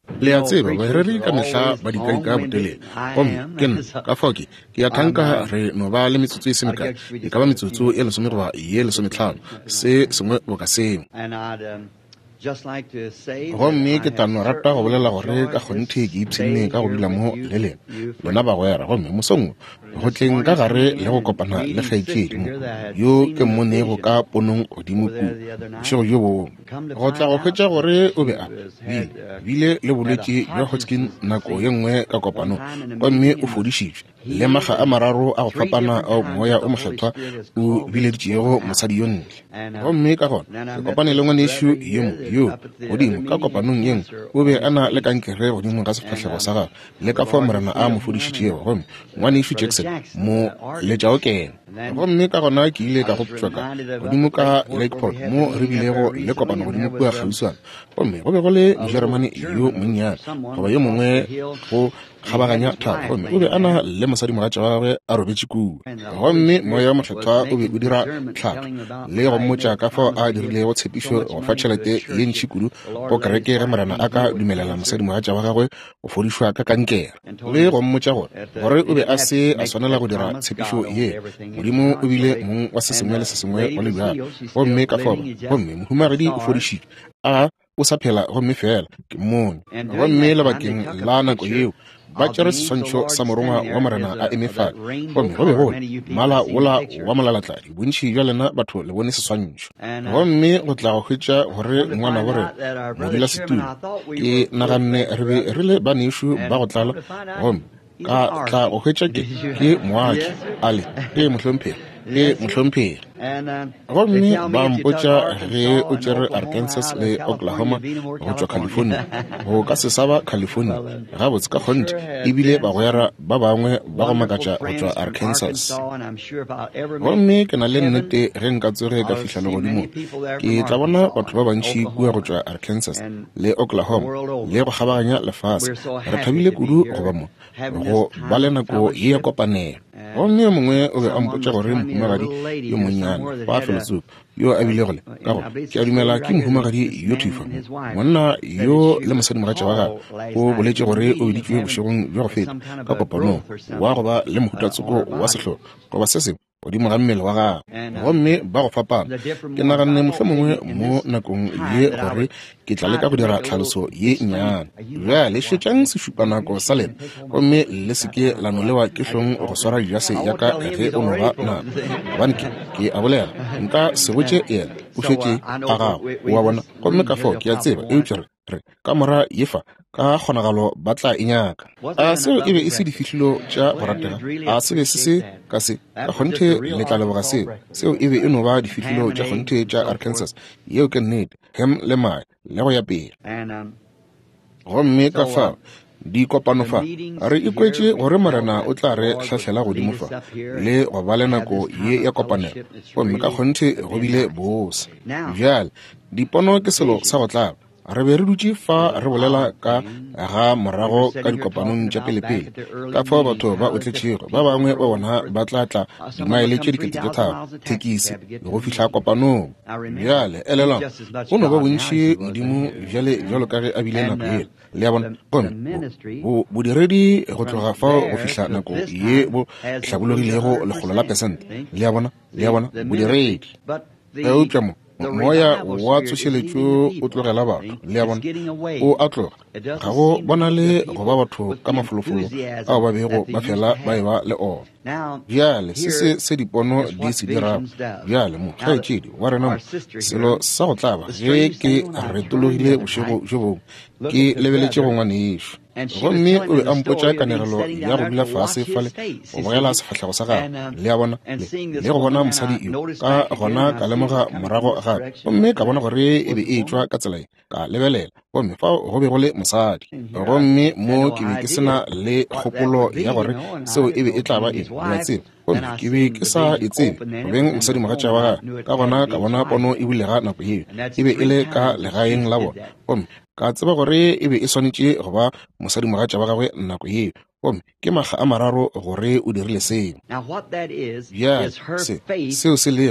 le a tseba ba re ka mehla ba di ka botele ken ka foki ke ya thanka re no ba le metsotso e semeka e ka ba metsotso e le somerwa ye le sometlhano se sengwe bo ka se gomme ke tano rata go bolela gore ka gonthe ke ipsenne ka go dula mo leleng lona ba goera gomme mosongwe go tleng ka gare le go kopana le kgaitsedi mo yo ke mmonego ka ponong godimo ku šego jo bo go tla go hwetša gore o be a bile le bolwetse bja Hodgkin nako ye nngwe ka kopano gomme o fodišitšwe le maga a mararo a go fapana a moya o mokgethwa o bileditšego mosadi yo ntle gomme ka gona ke kopane le ngwanešo yo godimo ka kopanong yeng o be a na le kankere godimo ka sefahlogo sa gagwe le ka fao morena a mo fodišitšego gomme ngwanešo Jackson mo letšao kena gomme ka gona ke ile ka go tswaka godimo ka Lakeport mo re bilego le kopano godimo kua kgauswana gomme go be go le mojeremane yo monnyane goba yo mongwe go kgabaganya thata gomme o be a na le mosadi mogatša wa gagwe a robetše kua gomme moya wa mohlethwa o be o dira tlhaka le go mmotša ka fao a dirilego tshepišo go fa tšhelete ye ntšhi kudu go kereke ge morena a ka dumelela mosadi mogatša wa gagwe go fodišwa ka kankere le go mmotša gore o be a se a swanela go dira tshepišo ye modimo o bile mong wa se sengwe le se sengwe wa lebjalo gomme ka fao gomme mohumagadi o fodišitšwe a o sa phela gomme fela ke mmone gomme lebakeng la nako yeo ba tšere seswantšho sa morongwa wa morena a emefala gomme go be gone mmala wola wa molalatladi bontšhi bja lena batho le bone seswantšho gomme go tla go hwetša gore ngwana gore modula setulo ke naganne re be re le banešo ba go tlala gomme ka tla go hwetša ke moaki ale e mohlomphegi gomme ba mpotša ge o tšere Arkansas le Oklahoma go tšwa California go ka se saba California gabotse ka kgonte ebile bagwera ba bangwe ba go makatša go tšwa Arkansas gomme ke na le nnete ge nka tsoge ka fihla le godimo ke tla bona batho ba bantši kua go tšwa Arkansas le Oklahoma le go kgabaganya lefase re thabile kudu go ba mo go ba le nako ye ya kopanelo gomme yo mongwe o be a mpotša gore mohumagadi yo monnyane ba felosup yo a bile gole ka go ke a dumela ke mohumagadi yo thufa monna yo le mosadi mogatša wa gagwe o boletše gore o editšwe bošegong bja go feta ka kopanong wa go ba le mohutatsoko wa sehlogo goba se sengwe godimo ga mmele wa gagwe gomme ba go fapana ke naganne mohlomongwe mo nakong ye gore ke tla leka go dira tlhaloso ye nnyane bjale šetšang sešupanako sa lena gomme le seke la nolewa ke hlong go swara dijase yaka ge o noga nako gobane ke a bolela nka se botše ena o šetše a gagwe wa bona gomme ka fao ke a tseba eutša re ka mora yefa ka kgonagalo ba tla e nyaka a seo e be e se difihlilo tša go ratega a se be se se ka se ka kgonthe le tla leboga seo e be e no ba difihlilo tša kgonthe tša Arkansas yeo ke nnete hem le mae le go ya pele gomme ka fao dikopano fa re ikwetše gore morena o tla re hlahlela godimo fa le go ba le nako ye ya kopanelo gomme ka kgonthe go bile bose bjale dipono ke selo sa go tlaba re be re dutše fa re bolela ka ga morago ka dikopanong tša pelepele ka fao batho ba otletšego ba bangwe ba bona ba tlatla dimaele tše dikete tše tharo thekisi le go fihla kopanong bjale elelang go no ba bontši modimo bjalo ka ge a bile nako ele le ya bona gomme bodiredi go tloga fao go fihla nako ye bo hlabologilego lekgolo la pesente le ya bona bodiredi eupša mo moya wa tsošeletšo o tlogela batho le ya bona o a tloga ga go bona le go ba batho ka mafolofolo ao ba bego ba fela ba eba le ona bjale se dipono di se dirago bjale mo kgaetšedi wa rena mo selo sa go tlaba ge ke retologile bošego jo bongwe ke lebeletše go ngwane ešo gomme o be a mpotša kanegelo ya go dula fase fale go bogela sefahlego sa gagwe le ya bona le go bona mosadi yo ka gona ka lemoga morago gape gomme ka bona gore e be e tšwa ka tsela ka lebelela gomme fa go be go le mosadi gomme mo ke be ke sena le kgopolo ya gore seo e be e tla ba eng ya tseba gomme ke be ke sa e tsebe go beng mosadi mogatša wa gagwe ka gona ka bona pono e bulega nako yeo e be e le ka legaeng la bona gomme ka tseba gore e be e swanetše go ba mosadi mogatša wa gagwe nako yeo gomme ke maga a mararo gore o dirile seo bjale seo se lego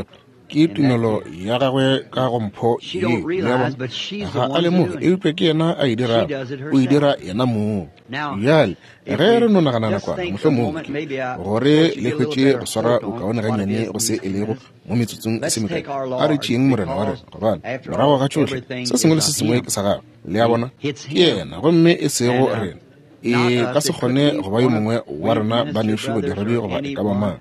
ke tumelo ya gagwe ka go mpho ye ya bona ga a le mo e utlwe ke yena a idira o idira yena mo yale re re no nagana kwa mohlomong gore le khwetse go swara o kaone ga nyane go se elego mo metsotsong e semeka a re tšeng morena wa re go bana morago ga tsotlhe se sengwe le se sengwe ke sa ga le ya bona ke yena gomme e sego rena e ka se kgone go ba yo mongwe wa rena ba neshu go dira di go ba ka ba mang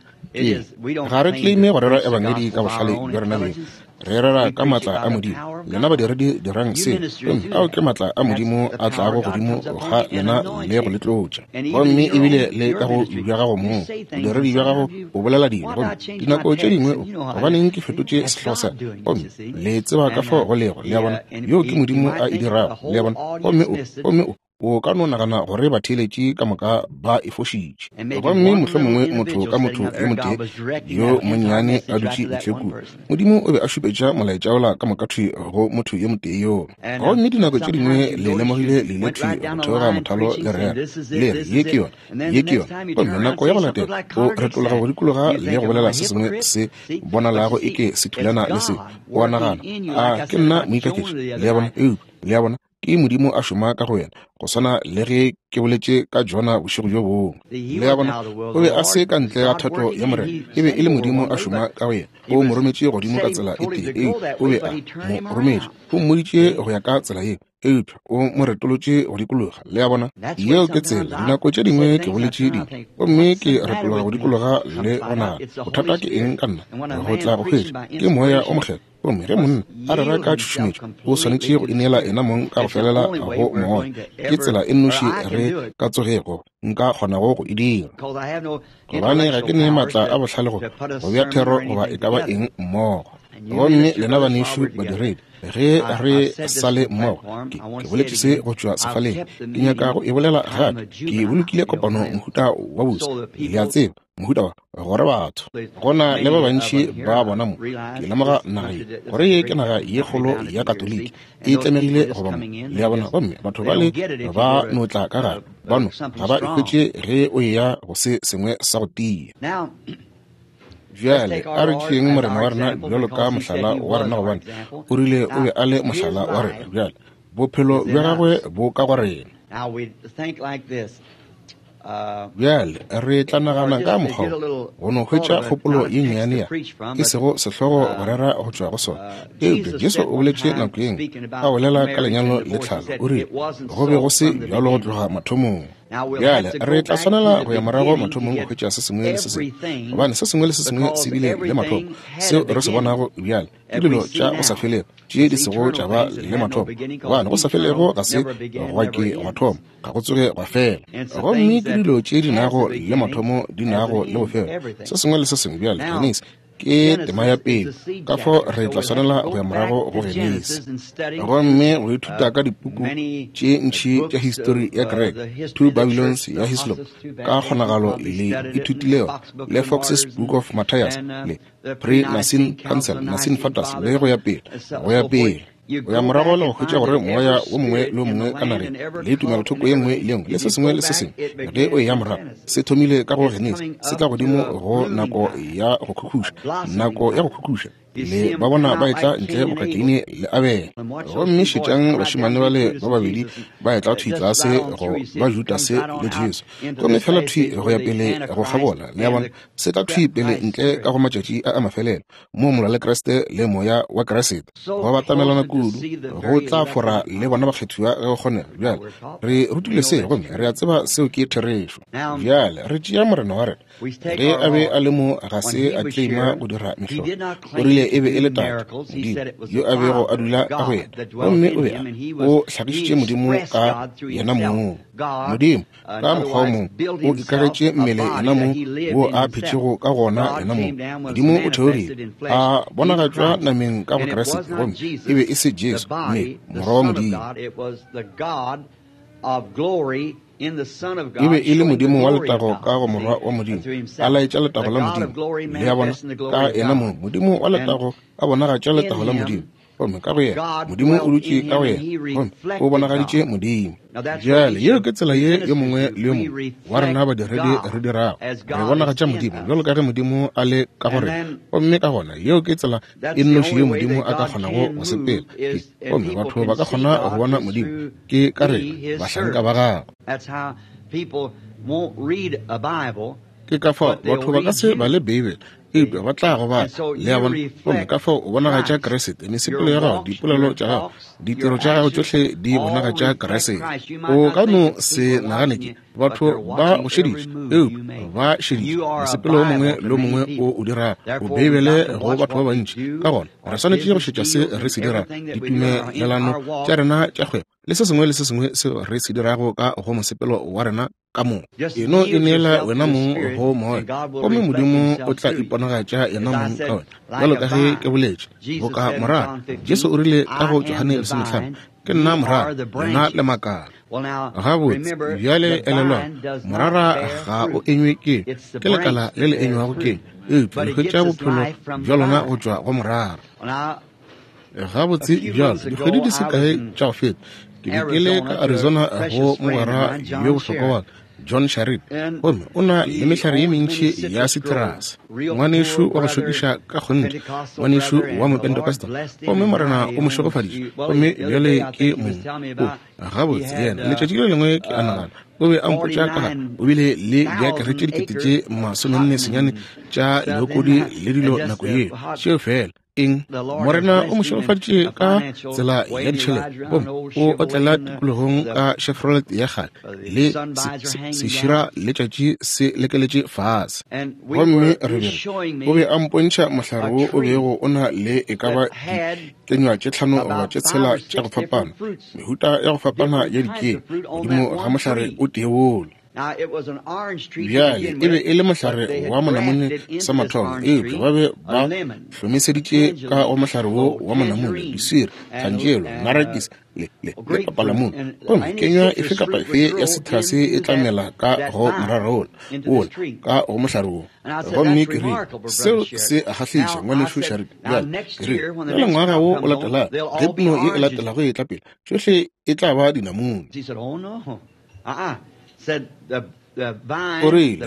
ga re tlime go rera evangeli ka bohlale jwa rena le re rera ka matla a modimo lena ba dirang se ao ke matla a modimo a tla go godimo ga lena le go letlotša gomme ebile le ka go bja gago moo diredi bja gago o bolela dilo gomme dinako tše dingwe gobaneng ke fetotše sehlosa gomme le tseba ka fo go lego le ya bona yo ke modimo a e dirago le ya bona gomme o ka no nagana gore ba theletše ka moka ba e fošitše gomme mohlomongwe motho ka motho yo mote yo monnyane a dutše bohleku modimo o be a šupetša molaetša ola ka moka thwi go motho yo mote yo gomme dinako tše dingwe le lemogile le ile thwi go theoga mothalo le rena le re ye ke yona gomme nako ya go latela o retologa go dikologa le go bolela se sengwe se bonalago e ke se thulana le se o a nagana a ke nna moikaketše le ya bona ke modimo a šoma ka go yena go swana le ge ke boletše ka jona bošego jo bongwe le ya bona o be a se ka ntle ga thato ya morena e be e le modimo a šoma ka go yena o mo rometše godimo ka tsela e tee o be a mo rometše o mmoditše go ya ka tsela ye eupša o mo retolotše go dikologa le ya bona yeo ke tsela dinako tše dingwe ke boletše dingwe gomme ke retologa go dikologa le gona bothata ke eng ka nna go tla go hwetša ke moya o mogela gomme ge monna a rera ka tšhošometšo o swanetše go ineela ena mong ka go felela go moya ke tsela e nnoši re ka tsogego nka kgonago go e dira gobane ga ke ne maatla a bohlale go bja thero goba e ka ba eng mmogo gomme lena banešo badiredi ge re sale mmogo ke boletše se go tšwa sefaleng ke nyaka go e bolela gape ke bolokile kopano mohuta wa bosa le a tseba mohuta wa gore batho gona le ba bantši ba bona mo ke lemoga nagae gore ye ke naga ye kgolo ya katoliki e tlamegile go ba mo le ya bona gomme batho bale ba notla ka gare bano ga ba ekgwetše ge o ya go se sengwe sa go tia bjale a re tšeng morena wa rena bjalo ka mohlala wa rena gobane o rile o be a le mohlala wa rena bjale bophelo bja gagwe bo ka go rena bjale re tla nagana ka mokgwa go no hwetša kgopolo ye nnyane ya e sego sehlogo go rera go tšwa go sona eupša jesu o boletše nako eng a bolela ka lenyalo le tlhalo o rile go be go se bjalo go tloga mathomong bjale re tla swanela go ya morago mathomong go hwetša se sengwe le se sengwe gobane se sengwe le se sengwe se bile le mathomo seo re se bonago bjale ke dilo tša go sa felego tše di sego tša ba le mathomo gobane go sa felego ga se goa ke mathomo ga go tsoge gwa fela gomme ke dilo tše di nago le mathomo di nago le go fela se sengwe le se sengwe bjale tennis ke tema ya pele ka fo re tla swanela go ya morago go genese gomme go ithuta ka dipuku tše ntšhi tša history ya grek two babylons ya hislop ka kgonagalo le ithutilego le foxes book of matthias le pre-Nicene council Nicene fathers le go ya pele o ya morago le go hwetša gore moya o mongwe le o mongwe ka nageng le tumelothoko ye nngwe le nngwe le se sengwe le se sengwe ge o ya morago se thomile ka go genese se tla godimo go nako ya go khukhuša le ba bona ba etla ntle go kakeine le abela gomme šetšang bašimane ba le ba babedi ba etla thwi tlase go ba jutase le jesu gomme fela thwi go ya pele go kgabola le ya bona se tla thwi pele ntle ka go matšatši a mafelelo mo mola le kreste le moya wa keresete go batamelana kudu go tla fora le bona bakgethiwa ge go kgonega bjale re rutile se gomme re a tseba seo ke therešo bjale re tšea morena wa rena ge a be a le mo ga se a tleima go dira mehlolo o rile e be e le tata modimo yo a bego a dula ka go yena gomme o be o hlakišitše modimo ka yena moo modimo ka mokgwa o mongwe o ikagetše mmele yena moo wo a phetšego ka gona yena moo modimo o theogile a bonagatšwa nameng ka go keresete gomme e be e se jesu mme morwa wa modimo e be e le modimo wa letago ka go morwa wa modimo a laetša letago la modimo le ya bona ka ena moo modimo wa letago a bonagatša letago la modimo gomme ka go yena modimo o dutse ka go yena gomme o bonagaditše modimo jale yeo ke tsela ye yo mongwe le yo mongwe wa rena badiredi re dirago re bonagatša modimo bjalo ka ge modimo a le ka gore gomme ka gona yeo ke tsela e nnoši ye modimo a ka kgonago go sepela gomme batho ba ka kgona go bona modimo ke ka re bahlanka ba gago ke ka fao batho ba ka se ba le Bible eupša ba tla go ba le ya bona gomme ka fao o bonagatša Keresete mesepelo ya gago dipolelo tša gago ditiro tša gago tšohle di bonagatša Keresete o ka no se nagane ke batho ba go šeditše eupša ba šeditše mesepelo o mongwe le o mongwe o dira o Bibele go batho ba bantši ka gona re swanetše go šetša se re se dira ditumelelano tša rena tša kgwebo le se sengwe se re se dirago ka go mosepelo wa rena ka mo eno e neela wena mong go moe gomme modimo o tla iponagatša yena mong ka wena jalo ka ge ke boletše go ka morara Jesu o rile ka go Johane 5:5 ke nna morara yena le makala gabotse bjale elelwa morara ga o enywe ke lekala le le enywago ke eupša dikgwetša bophelo bja lona go tšwa go morara gabotse bjalo dikgwedi di se kae tša go feta ke dikele ka Arizona go mogwera yo bohlokwa wa John Sharid gomme o na le mehlare ye mentši ya citrus ngwanešo wa go šokiša ka kgonne ngwanešo wa mopentekosta gomme morena o mo šokofaditše gomme bjale ke mong gabotse yena letšatši le lengwe ke a nagana o be a mpotša ka o bile le diakere tše dikete tše 14 tša leokodi le dilo nako ye tšeo fela eng morena o mo šokofaditše ka tsela ya ditšhelete gomme o otlela tikologong ka Chevrolet ya gale le sešira letšatši se lekeletše fase gomme re bere o be a mpontšha mohlare wo o bego o na le e ka ba dikenywa tše 5 goba tše 6 tša go fapana mehuta ya go fapana ya dikeng godimo ga mohlare o tee wolo bjale e be e le mohlare wa monamone sa mathomo eupša ba be ba hlomišeditše ka go mohlare wo wa monamone disiri kgantšelo narakis le papalamone gomme kenywa efe kapa efe ya citrus e tlamela ka go morara wona ka go mohlare wo gomme ke rile seo se a kgahlaiša ngwanešo Sharid bjale ke rile ya lengwaga wo o latela ge puno ye e latelago e tla pele tšohle e tla ba dinamune o rile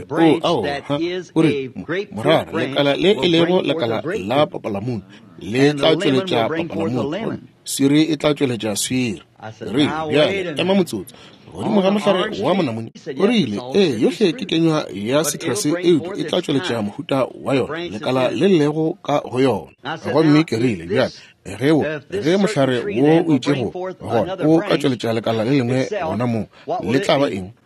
morara lekala le e lego lekala la papalamone le tla tšweletša papalamone swiri e tla tšweletša swiri rile bjale ema motsotso godimo ga mohlare wa monamone o rile yohle ke kenywa ya citrus eupša e tla tšweletša mohuta wa yona lekala le lego ka go yona gomme ke rile bjale ge mohlare wo o itšego gona o ka tšweletša lekala le lengwe gona moo le tla ba eng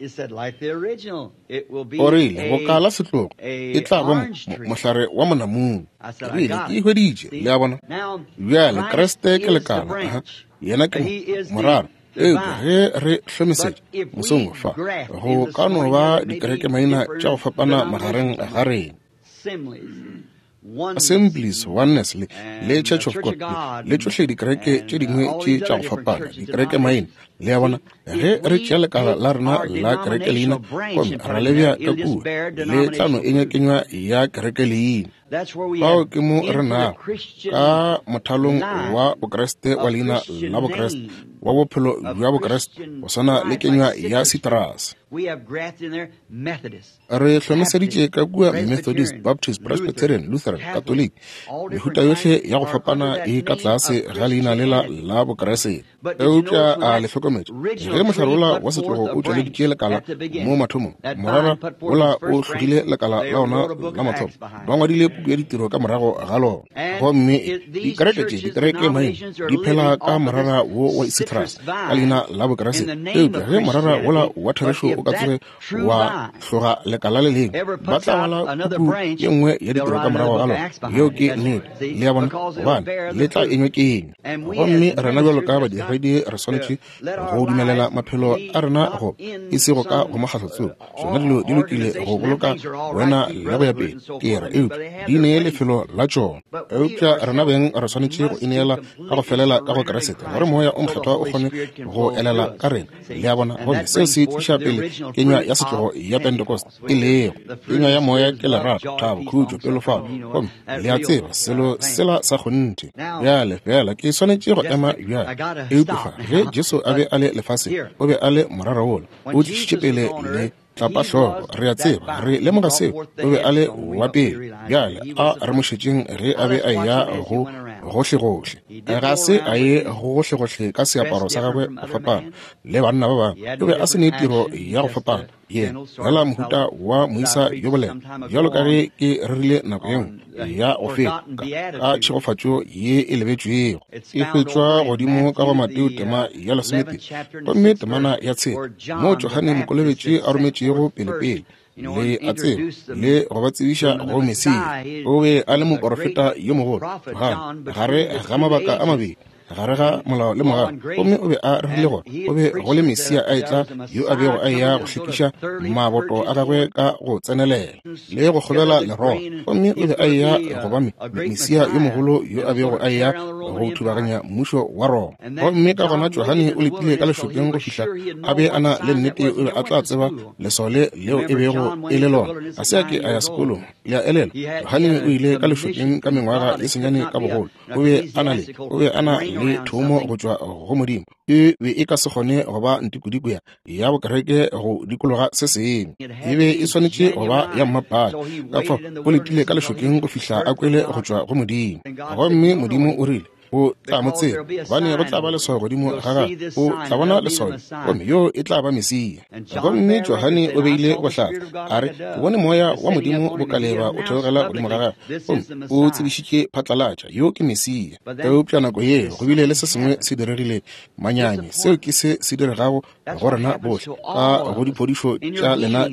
o rile go kala setlogo e tla ba mohlare wa monamone rile ke ihweditše le a bona bjale Kreste ke lekala yena ke morara eupša ge re hlomišetše mosong fa go ka no ba dikereke maina tša go fapana magareng ga rena Assemblies, Oneness le Church of God le tšohle dikereke tše dingwe tše tša go fapana dikereke maina le a bona ge re tšea lekala la rena la kereke leina gomme ra lebja ka kua le tlano e nyakenywa ya kereke leina bao ke mo re nago ka mothalong wa bokreste wa leina la bokreste wa bophelo bja bokreste go swana le kenywa ya citrus re hlomišeditše ka kua Methodist, Baptist, Presbyterian, Lutheran, Catholic mehuta yohle ya go fapana e ka tlase ga leina lela la bokreste eupša a le hlokometše ge mohlare ola wa setlogo o tšweleditše lekala mo mathomong morara ola o hlogile lekala la ona la mathomo ba ngwadile puku ya ditiro ka morago ga lona gomme dikereke maina di phela ka morara wo wa citrus ka leina la bokreste eupša ge morara ola wa therešo o ka tsore wa hloga lekala le leng ba tla bala puku ye nngwe ya ditiro ka morago ga lona yeo ke nnete le ya bona gobane le tla enywa ke eng gomme rena bjalo ka badiredi re swanetše go dumelela maphelo a rena go e sego ka go makgahlotso sona dilo di lokile go boloka wena le boyapele ke ra eupša di ne lefelo la tšona. Eupša rena beng re swanetše go ineela ka go felela ka go keresete gore moya o mokgethwa o kgone go elela ka rena le ya bona gone seo se tliša pele kenywa ya setlogo ya Pentecost e lego kenywa ya moya ke lerato thabo khutšo pelofalo gomme le a tseba selo sela sa kgonte bjale fela ke swanetše go ema bjale eupša ge Jesu a be a le lefase o be a le morara wola o tlišitše pele le tlapa hlogo re a tseba re lemoga seo o be a le wa pele bjale a re mošetšeng ge a be a ya go gohle-gohle ga se a ye go gohle-gohle ka seaparo sa gagwe go fapana le banna ba bangwe o be a se ne tiro ya go fapana yena fela mohuta wa moisa yo bolena jalo ka ge ke rerile nako engwe ya go feta ka tšhegofatšo ye e lebetšwego e hwetšwa godimo ka go Mateo tema ya lesomepedi gomme temana ya tshela mo Johane Mokolobetši a rometšego pelepele le a tseba le go ba tsebiša go Mesia o be a le moprofeta yo mogolo Johane gare ga mabaka a mabedi gare ga molao le mogano gomme o be a rile gore o be go le Mesia a etla yo a bego a ya go hlekiša maboto a gagwe ka go tsenelela le go kgobela leroga gomme o be a ya go ba Mesia yo mogolo yo a bego a ya go thubaganya mmušo wa Roma gomme ka gona Johane o letile ka lešokeng go fihla a be ana le nnete o be a tla tseba lesole leo e bego e le lona a se ake a ya sekolong le a elela Johane o ile ka lešokeng ka mengwaga e senyane ka bogolo o be ana le thomo go tšwa go Modimo e be e ka se kgone go ba ntikudikuya ya bokereke go dikologa se sengwe e be e swanetše go ba ya mmapadi ka fa o letile ka lešokeng go fihla a kwele go tšwa go Modimo gomme Modimo o rile o tla mo tseba gobane go tla ba leswao godimo gaga o tla bona leswao gomme yo e tla ba Mesia gomme Johane o beile go hlaka a re ke bone moya wa Modimo bo ka leba o theogela godimo gaga gomme o tsebišitše phatlalatša yo ke Mesia eupša nako ye go bile le se sengwe se diregile manyanye seo ke se diregago go rena bohle ka go diphodišo tša lena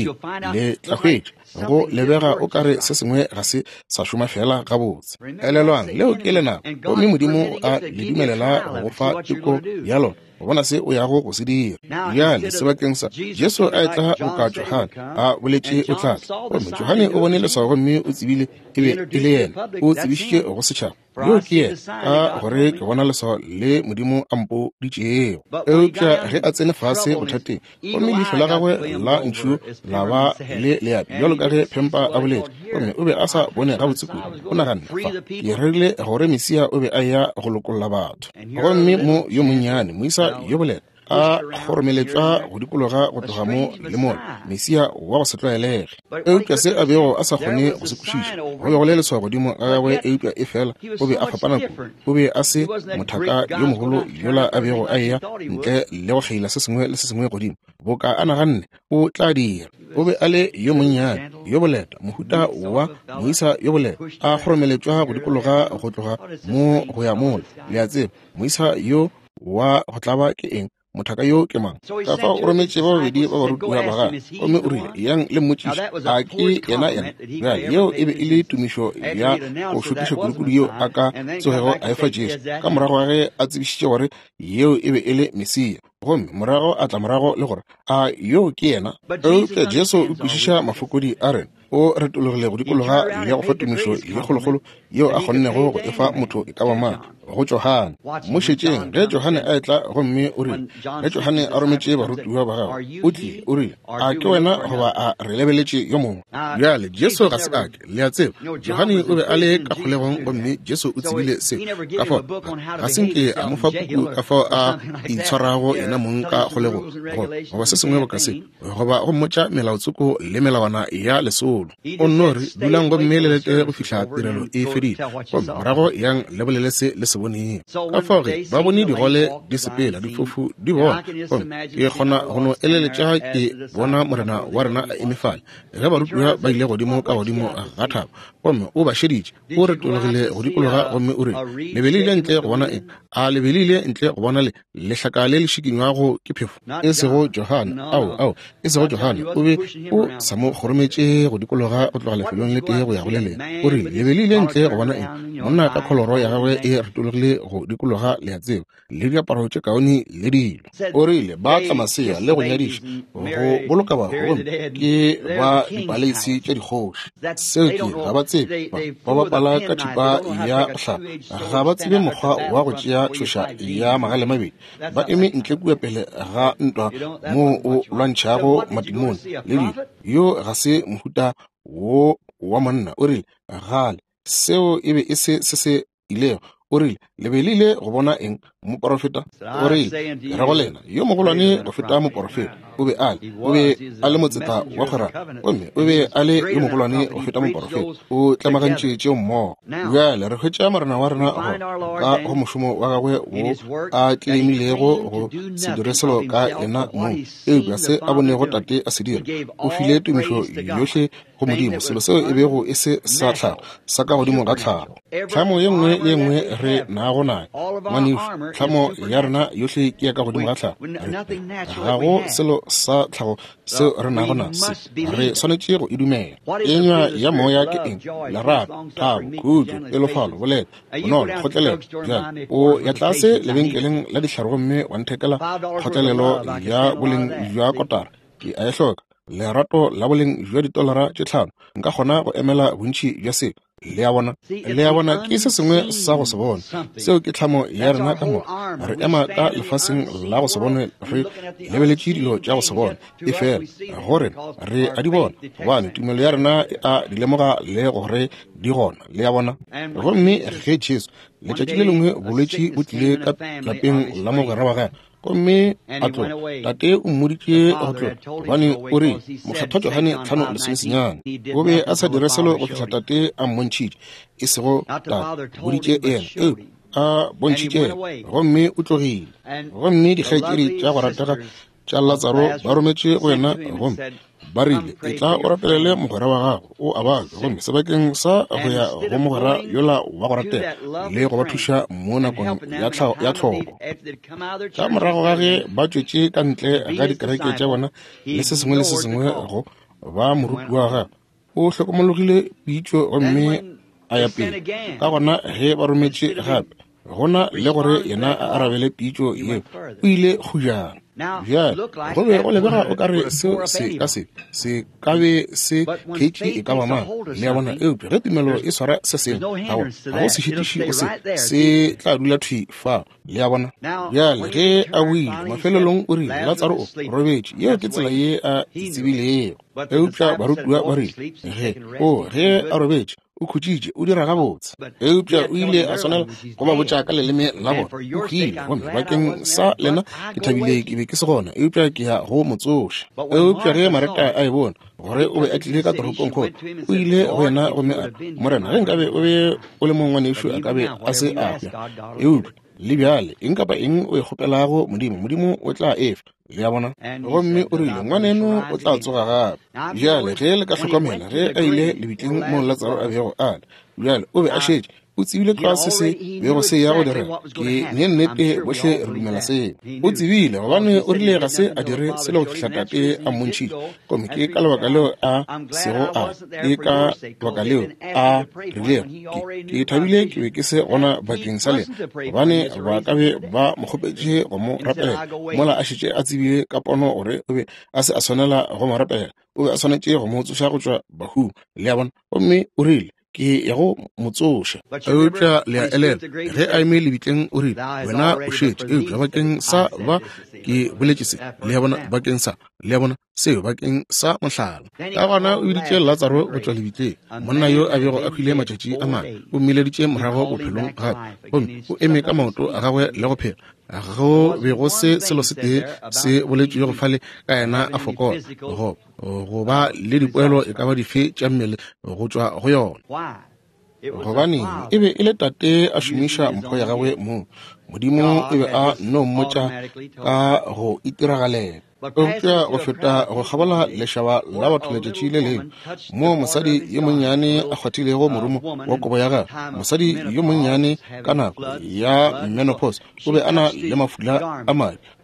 le tla hwetša go lebega o kare se sengwe ga se sa šoma fela gabotse elelwang leo ke lena gomme Modimo a le dumelela go fa teko ya lona go bona se o yago go se dira bjale sebakeng sa Jesu a etla go ka Johane a boletše o tlala gomme Johane o bone leswao gomme o tsebile e be e le yena o tsebišitše go setšhaba yo ke yena a gore ke bona leswao le Modimo a mpoditšego eupša ge a tsene fase bothateng gomme leihlo la gagwe la ntšhu la ba le leapi bjalo ka ge phempa a boletse gomme o be a sa bone gabotse kudu o naganne fa ke rerile gore Mesia o be a ya go lokolola batho gomme mo yo monnyane moisa yo bolela a goromeletšwa go dikologa go tloga mo le mole Mesia wa go se tlwaelege eupša se a bego a sa kgone go se kwešiša go be go le leswao godimo a gagwe eupša e fela o be a fapana kudu o be a se mothaka yo mogolo yola a bego a ya ntle le go kgeila se sengwe le se sengwe godimo boka a naganne o tla dira o be a le yo monnyane yo boleta mohuta wa moisa yo bolela a goromeletšwa go dikologa go tloga mo go ya mole le a tseba moisa yo wa go tlaba ke eng mothaka yo ke mang ka fa o rometše ba babedi ba barutiwa ba gae gomme o rile yang le mmotšiša a ke yena yeo e be e le tumišo ya go šokiša kudukudu yeo a ka tsogego a efa Jesu ka morago ga ge a tsebišitše gore yeo e be e le Mesia gomme morago a tla morago le gore a yo ke yena eupša Jesu o kwešiša mafokodi a rena o retologile go dikologa le go fa tumišo ye kgolokgolo yeo a kgonnego go efa motho e ka ba mang go Johane mo šetšeng ge Johane a etla gomme o rile ge Johane a rometše barutiwa ba gagwe o tlile o rile a ke wena goba a re lebeletše yo mongwe bjale Jesu ga se ake le a tseba Johane o be a le ka kgolegong gomme Jesu o tsebile se ka fao ga senke a mo fa puku ka fao a itshwarago yena mong ka kgolegong goba se sengwe bo ka se goba go mmotša melaotsoko le melawana ya lesolo o nnore dulang gomme le lete go fihla tirelo e fedile gomme morago yang le bolele se le se boneng ka fao ge ba bone digole di sepela difofu di bona gomme ke kgona go no eleletša ke bona morena wa rena a emefala ge barutiwa ba ile godimo ka godimo ga thaba gomme o ba šeditše o retologile go dikologa gomme o re lebelile ntle go bona eng a lebelile ntle go bona lehlaka le le šikinywago ke phefo e sego Johane e sego Johane o be o sa mo gorometše go dikologa o tloga lefelong le tee go ya go le lena o rile lebelile ntle go bona eng monna ka kholoro ya gagwe e retologa lokologile go dikologa leatseo le diaparo tše kaone le dilo. O rile ba tla masea le go nyadiša go boloka bagolo ke ba dipalaisi tše dikgoši. Seo ke ga ba tsebe ba bapala ka thipa ya tlha ga ba tsebe mokgwa wa go tšea tšhoša ya magale mabedi. Ba eme ntle kua pele ga ntwa mo o lwantšhago matimong le dilo. Yo ga se mohuta wo wa monna. O rile gale seo e be e se ilego. O rile le be le ile go bona eng moporofeta. O rile ke ra go lena yo mogolwane go feta moporofeta o be a le motseta wa kgorana gomme o be a le yo mogolwane go feta moporofeta o tlamagantše tšeo mmogo. Bjale re hwetša morena wa rena ka go mošomo wa gagwe wo a tleimilego go se dire selo ka yena mo eupša se a bonego tate a se dira. O file tumišo yohle go modimo selo seo e bego e se sa tlhago sa ka godimo ga tlhago. Tlhamo ye nngwe le nngwe re naago nayo ngwaneso tlhamo ya rena yohle ke ya ka godimo ga tlhago. Ga go selo sa tlhago seo re naago nase re swanetše go e dumela. Enywa ya moya ke eng lerato thabo khutšo pelofalo bolele bonolo kgotlelelo. Bjale o ya tlase lebenkeleng la dihlare gomme wa nthekela kgotlelelo ya boleng jwa kotara ke a e hloka. Lerato la boleng jwa $5 nka kgona go emela bontši bja seo. Le ya bona ke se sengwe sa go se bona seo ke tlhamo ya rena ka moka. Re ema ka lefaseng la go se bone re lebeletše dilo tša go se bona e fela gore re a di bona gobane tumelo ya rena a di lemoga le gore di gona. Le ya bona gomme ge Jesu letšatši le lengwe bolwetši bo tlile ka lapeng la mogwera wa gage gomme a tlo tate o mmoditše go tlo gobane o re mokgatha Johane 5:9 o be a sa dire selo go fihla tate a mmontšhitše e sego tate boditše ena a bontšhitše gomme o tlogile. Gomme dikgaetšedi tša go ratega tša Lazaro ba rometše go yena gomme ba rile e tla o ratelele mogwera wa gago o a batšwa gomme sebakeng sa go ya go mogwera yola wa go ratela le go ba thuša mo nakong ya tlhoko. Ka morago ga ge ba tšwetše ka ntle ga dikereke tša bona le se sengwe le se sengwe go ba moruti wa gagwe o hlokomologile pitšo gomme a ya pele ka gona ge ba rometše gape gona le gore yena a arabele pitšo yeo o ile go jana. Bjale go be go lebega o ka re seo se ka be se keitše e ka ba mang. Le ya bona eupša ge tumelo e swara se sengwe ga go se šitiši o se tla dula thwi fa. Le ya bona bjale ge a buile mafelelong o rile Lazaro o robetše yeo ke tsela ye a itsebilego. Eupša barutiwa ba rile ge a robetše o khutšitše o dira gabotse. Eupša o ile a swanela go ba botša ka leleme la bona o kile gomme bakeng sa lena ke thabile ke be ke se gona eupša ke ya go motsoša. Eupša ge Mareta a e bona gore o be a tlile ka toropong kgone o ile go yena gomme a morena ge nkabe o be o le mongwaneso a ka be a se apša. Eupša le bjale eng kapa eng o e kgopelago modimo o tla efa. Le ya bona gomme o rile ngwaneno o tla tsoga gape. Bjale ge le ka hlokomela ge a ile lebitleng mo Lazaro a bego ale bjale o be a šetše o tsebile tlase se bego se ya go direla ke nnete bohle re dumela seo. O tsebile gobane o rile ga se a dire selo go fihla tate a mmontšhile gomme ke ka lebaka leo a sego ke ka lebaka leo a rilego ke thabile ke be ke se gona bakeng sa lena gobane ba ka be ba mokgopetše go mo rapela mola a šetše a tsebile ka pono gore o be a se a swanela go mo rapela o be a swanetše go mo tsoša go tšwa bahung. Le ya bona gomme o rile ke ya go motsoša. Eupša le ya elela ge a eme lebitleng o rile wena o šetše eupša bakeng sa ba ke boletše se. Le ya bona bakeng sa le ya bona seo bakeng sa mohlala ka gona o biditše Lazaro go tšwa lebitleng. Monna yo a bego a hwile matšatši a mane o mmileditše morago bophelong gape gomme o eme ka maoto a gagwe le go phela go bego se selo se tee se boletšwe go fale ka yena a fokola go ba le dipoelo e ka ba dife tša mmele go tšwa go yona gobane e be e le tate a šomiša mpho ya gagwe mo modimo e be a no mmotša ka go itiragalela. Eupša go feta go kgabola lešaba la batho letšatši le lengwe mo mosadi yo monnyane a kgwathilego morumo wa kobo ya gagwe. Mosadi yo monnyane ka nako ya menopause o be a na le mafula a madi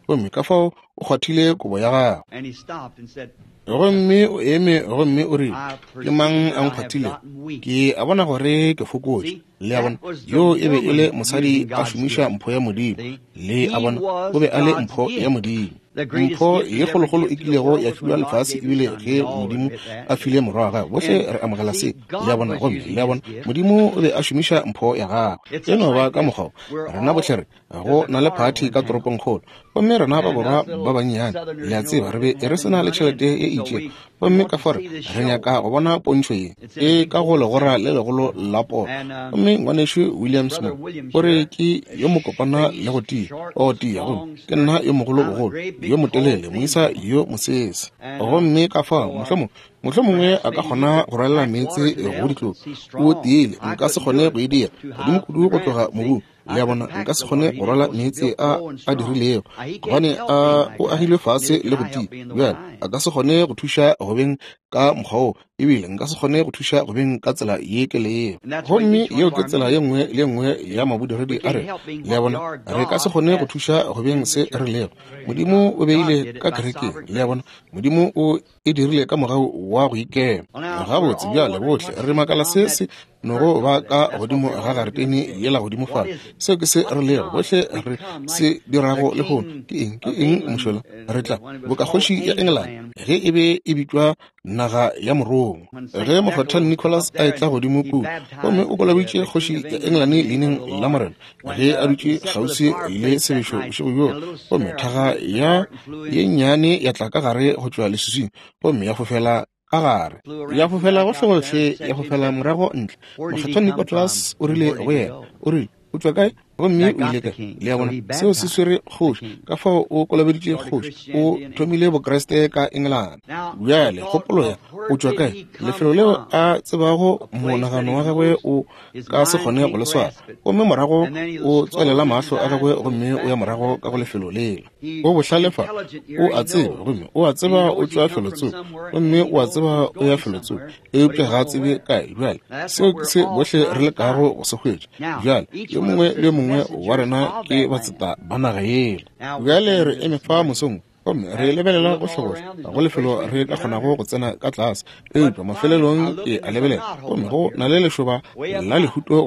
gomme ka fao o kgwathile kobo ya gago. And he stopped and said, Gomme o eme gomme o re ke mang a nkgwathile, ke a bona gore ke fokotse. Le a bona yo e be e le mosadi a šomiša mpho ya Modimo, le a bona o be a le mpho ya Modimo. Mpho ye kgologolo e kilego ya filwa lefase ebile ge Modimo a file morwa wa gagwe bohle re amogela se. Le a bona gomme le a bona Modimo o be a šomiša mpho ya gagwe. Eno ba ka mokgwa rena bohle re go na le party ka toropong kgolo, gomme rena ba borwa ba bannyane le a tseba re be re sena le tšhelete e itše, gomme ka fore re nyaka go bona pontšho ye e ka go legora le legolo la polo. Gomme ngwanešo William Smith o re ke yo mokopana le go tia o tia gomme ke nna yo mogolo-bogolo yo motelele moisa yo mosese. Gomme ka fa mohlomongwe a ka kgona go rwalela meetse go ditlo o tiile nka se kgone go idia godimo kudu go tloga mobung. Le a bona nka se kgone go rwala meetse a dirilego gobane o agilwe fase le go tia bjale a ka se kgone go thuša go beng ka mokgwa ebile nka se kgone go thuša go beng ka tsela ye ke leo. Gomme yeo ke tsela ye nngwe le nngwe ya mabudiredi a re le a bona re ka se kgone go thuša go beng se re lego. Modimo o beile ka kerekeng, le a bona Modimo o e dirile ka morago wa go ikema gabotse bjale bohle re makala se nogo ba ka godimo ga garetene yela godimo fala seo ke se re lego bohle re se dirago le gono ke eng mošola re tla bokagotši ya England ge e be e bitšwa naga ya morong. Ge mokgothan Nicholas a etla godimo kudu gomme o kolabitše kgoši ya England leineng la morena ge a dutše kgauswi le sebešo bošego bjo gomme thaga ya ye nnyane ya tla ka gare go tšwa leswiswing gomme ya fofela ka gare ya fofela gohle ya fofela morago ntle. Mokgothan Nicholas o rile go yena o rile o tšwa kae gomme o ile kae. Le a bona seo se swere kgoši ka fao o kolabeditše kgoši o thomile bokreste ka England. Bjale kgopolo ya o tšwa kae lefelo leo a tsebago monagano wa gagwe o ka se kgone go le swara gomme morago o tswelela mahlo a gagwe gomme o ya morago ka go lefelo lelo. O bohlalefa o a tseba gomme o a tseba o tšwa felotseo gomme o a tseba o ya felotseo eupša ga a tsebe kae. Bjale seo ke se bohle re le kago go se hwetša. Bjale yo mongwe le mongwe wa rena ke batseta ba naga yela. Bjale re eme fa mosong gomme re lebelela gohle go lefelo re ka kgonago go tsena ka tlase eupša mafelelong ke a lebelela gomme go na le lešoba la lehuto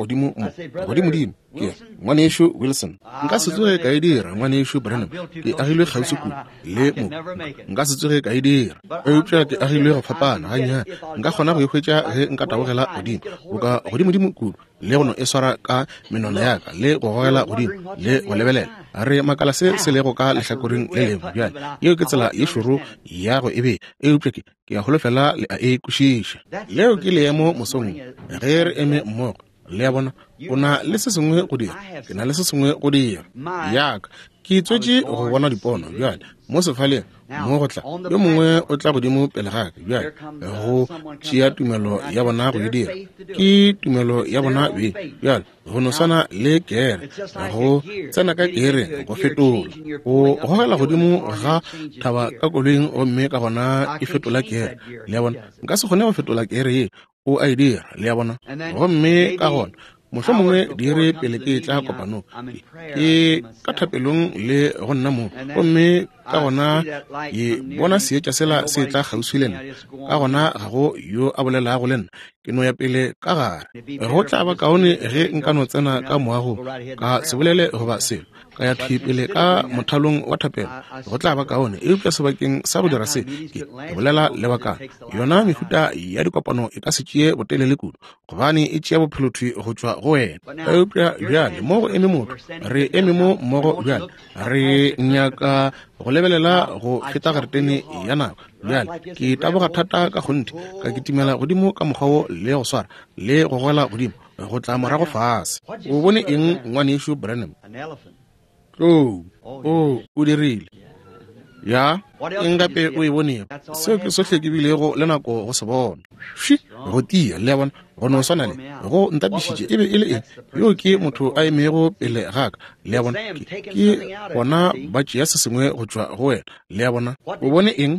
godimo ke ngwanešo Wilson. Nka se tsoge ka e dira ngwanešo Branham ke agilwe kgauswi kudu le mo nka se tsoge ka e dira eupša ke agilwe go fapana ga nnyane nka kgona go e hwetša ge nka tabogela godimo go ka godimo kudu le gono e swara ka menwana yaka le go gogela godimo le go lebelela re makala se lego ka lehlakoreng le lengwe. Bjale yeo ke tsela ye šoro ya go ebe eupša ke a holofela le a e kwešiša leo ke leemo mosong ge re eme mmogo. Le a bona o na le se sengwe go dira ke na le se sengwe go dira yaka ke tswetše go bona dipono. Bjale mo sefaleng mo go tla yo mongwe o tla godimo pele gake bjale go tšea tumelo ya bona go e dira ke tumelo ya bona bjale go no swana le kere go tsena ka kere go fetola go gogela godimo ga thaba ka koloing gomme ka gona e fetola kere. Le a bona nka se kgone go fetola kere ye o a e dira. Le a bona gomme ka gona mohlomongwe di re pele ke tla kopanong ke ka thapelong le go nna mo gomme ka gona ye bona seetša sela se tla kgauswi le nna ka gona ga go yo a bolelago le nna ke no ya pele ka gare go tla ba kaone ge nka no tsena ka moago ka se bolele goba selo ka ya thwi pele ka mothalong wa thapelo go tla ba kaone eupša sebakeng sa go dira se ke bolela lebaka yona mehuta ya dikopano e ka se tšee botelele kudu gobane e tšea bophelothwi go tšwa go wena eupša bjale mo go eme motho re eme mo mmogo bjale re nyaka go lebelela go feta garetene ya nako. Bjale ke taboga thata ka gonthi ka kitimela godimo ka mokgwa le go swara le go goela godimo go tla morago fase. O bone eng ngwanešo Branham? O dirile ya eng gape o e boneng seo ke sohle ke bilego le nako go se bona go tia. Le a bona go no swana le go ntapišitše e be e le eng yo ke motho a emego pele gaka. Le a bona ke bona ba tšea se sengwe go tšwa go wena. Le a bona o bone eng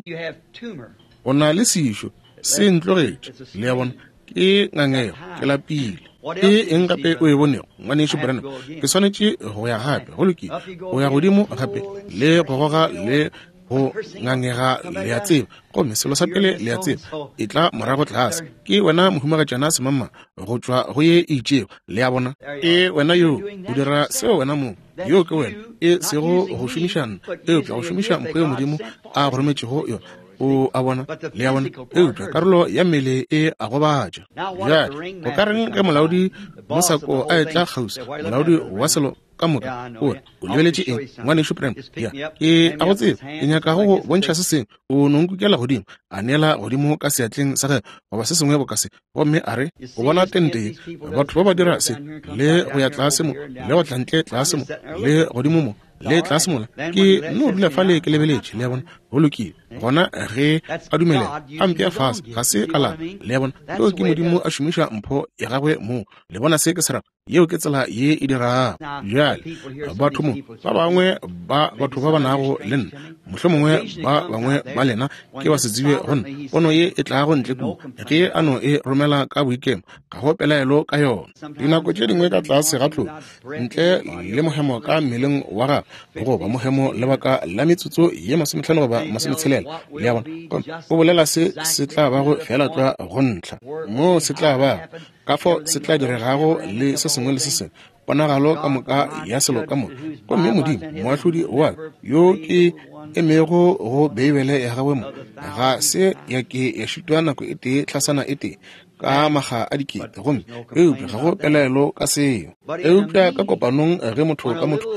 o na le sešo se ntlogetše. Le a bona ke ngangego ke lapile ke eng gape o e bone ngwaneso Branham ke swanetse go ya gape go loki o ya godimo gape le go goga le go ngangega le ya tseba gomme selo sa pele le ya tseba e tla morago tlase ke wena mohumagatšana semama go tšwa go ye itšeo le ya bona ke wena yo o dira seo wena mo yo ke wena e sego go šomišana eupša go šomiša mpho yo modimo a go rometšego yona o a bona le ya bona eupša karolo ya mmele e a gobatša bjale go ka reng ge molaodi mosako a etla kgausa molaodi wa selo ka moka o lebeletše eng ngwaneso Branham ya ke a go tseba ke nyaka go bontšha se sengwe o nonkukela godimo a neela godimo ka seatleng sa ge goba se sengwe bo ka se gomme a re go bona tente batho ba ba dira se le go ya tlase mo le go tlantle tlase mo le godimo mo le tlase mola ke no dula fale ke lebeletše le ya bona go lokile gona ge a dumelela a mpea fase ga se kala le ya bona teo ke modimo a šomiša mpho ya gagwe mo le bona se ke se rago yeo ke tsela ye e dirago bjale batho mo ba bangwe ba batho ba ba nago le nna mohlho mongwe ba bangwe ba lena ke ba se tsebe gona pono ye e tla go ntle ku ge ano e romela ka boikemo ga go pelaelo ka yona dinako tše dingwe ka tlase ga tlou ntle le mohemo ka mmeleng wa ga go ba mohemo lebaka la metsotso ye 50 goba 60 le ya bona o bolela se tla ba go fela tloa go ntla mo se tla ba ka fo se tla diregago le se sengwe le se sengwe ponagalo ka moka ya selo ka moka gomme modimo moahlodi wa yo ke emego go beibele ya gagwe mo ga se ya ke ya šutwa nako e tee tlhasana e tee ka maga a dikete gomme eupša ga go pelaelo ka seo eupša ka kopanong ge motho ka motho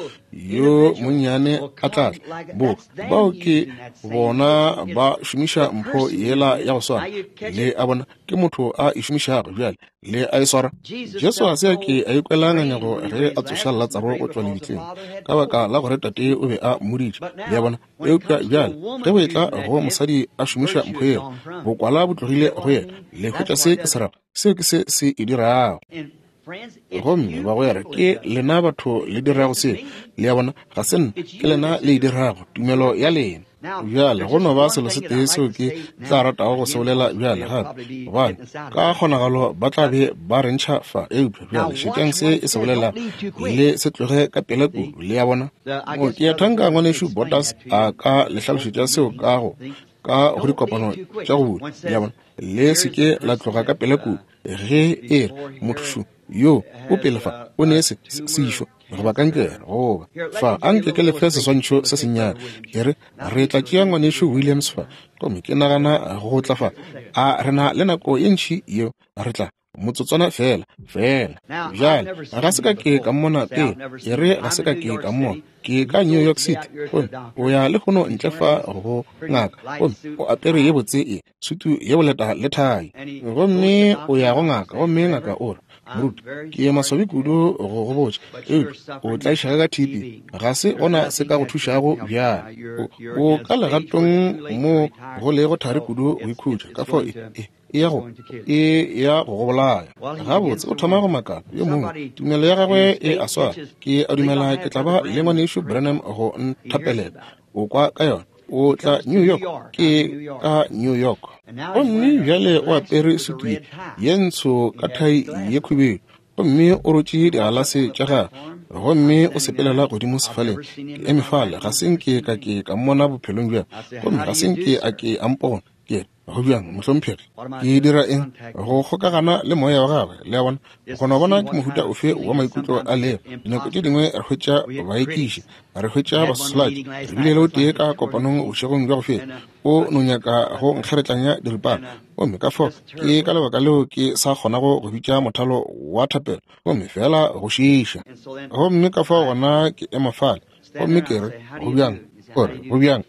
yo monnyane a tlala bo bao ke bona ba šomiša mpho yela ya go swana le a bona ke motho a e šomišago bjale le a e swara jesu a se ke a ikwelanganyego ge a tsošalela tsabo go tšwa lebitleng ka baka la gore tate o be a moditše le ya bona eupša bjale ge bo e tla go mosadi a šomiša mpho yeo bokwala bo tlogile go yena le hwetša se ke se rago seo ke se e dirago gomme ba go ya re ke lena batho le dirago se le ya bona ga se nna ke lena le e dirago tumelo ya lena bjale go no ba selo se tee seo ke tla ratago go se bolela bjale gape gobane ka kgonagalo ba tla be ba rentšha fa eupša bjale šetšang se e se bolela le se tloge ka pele kudu le ya bona ke ya thanka ngwaneso Botas a ka le hlalošetša seo ka go dikopano tša go bula le ya bona le se ke la tloga ka pele kudu ge e re motho yo o pele fa o ne se išo goba kankere goba fa a nke ke lefe seswantšho se sennyane ke re tla tšea ngwaneso Williams fa gomme ke nagana go tla fa a re na le nako ye ntšhi yeo re tla motsotswana fela bjale ga se ka ke ka mmona pele ke re ga se ka ke ka mmona ke ka New York City o ya le gono ntle fa go ngaka o apere ye botse e sutu ye boleta le thai gomme o ya go ngaka gomme ngaka o re moruti ke ye maswabi kudu go botša o tla išaga ka TB ga se ona se ka go thušago bjale o ka legatong mo go le go thari kudu o ikhutša ka fo e ya go go bolaya gabotse o thoma go makala yo mongwe tumelo ya gagwe e a swara ke a dumela ke tla ba le ngwaneso Branham go nthapelela o kwa ka yona o tla New York ke ka New York gomme bjale o apere sutu ye ntsho ka thai ye khubelo gomme o rotše digalase tša gagwe gomme o sepelela godimo sefaleng ke emefale ga senke ka ke ka mmona bophelong bja gomme ga senke a ke ampona ke go bjang mohlomphegi ke dira eng go kgokagana le moya wa gagwe le ya bona o kgona go bona ke mohuta ofe wa maikutlo a leo dinako tše dingwe re hwetša baekiši re hwetša basosoladi re bile le o tee ka kopanong bošegong bja go feta o no nyaka go nkgeretlanya diripana gomme ka fo ke ka lebaka leo ke sa kgonago go bitša mothalo wa thapelo gomme fela go šiiša gomme ka fo gona ke emafale gomme ke re go bjang ore go bjang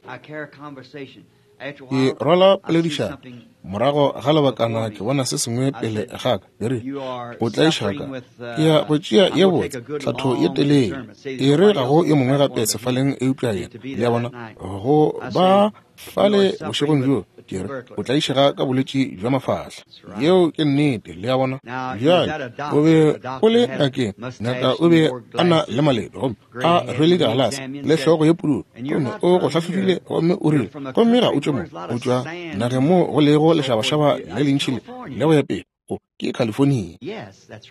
ke rola poledišana morago ga lebakana ke bona se sengwe pele gaka ere o tla išaka ke ya go tšea ye botse tlhatho ye telele e re ga go ye mongwe gape sefaleng eupša yena le ya bona go ba fale bošegong bjo kere o tla išega ka bolwetši jwa mafahla yeo ke nnete le ya bona bjale o be o le ngakeng ngaka o be a na le maledo a rwele digalase le hlogo ye pudulo gomme o go hlahlofile gomme o rile gomme ga o tšwe mo o tšwa nageng mo go lego lešabašaba le lentšhile le go ya pele ke California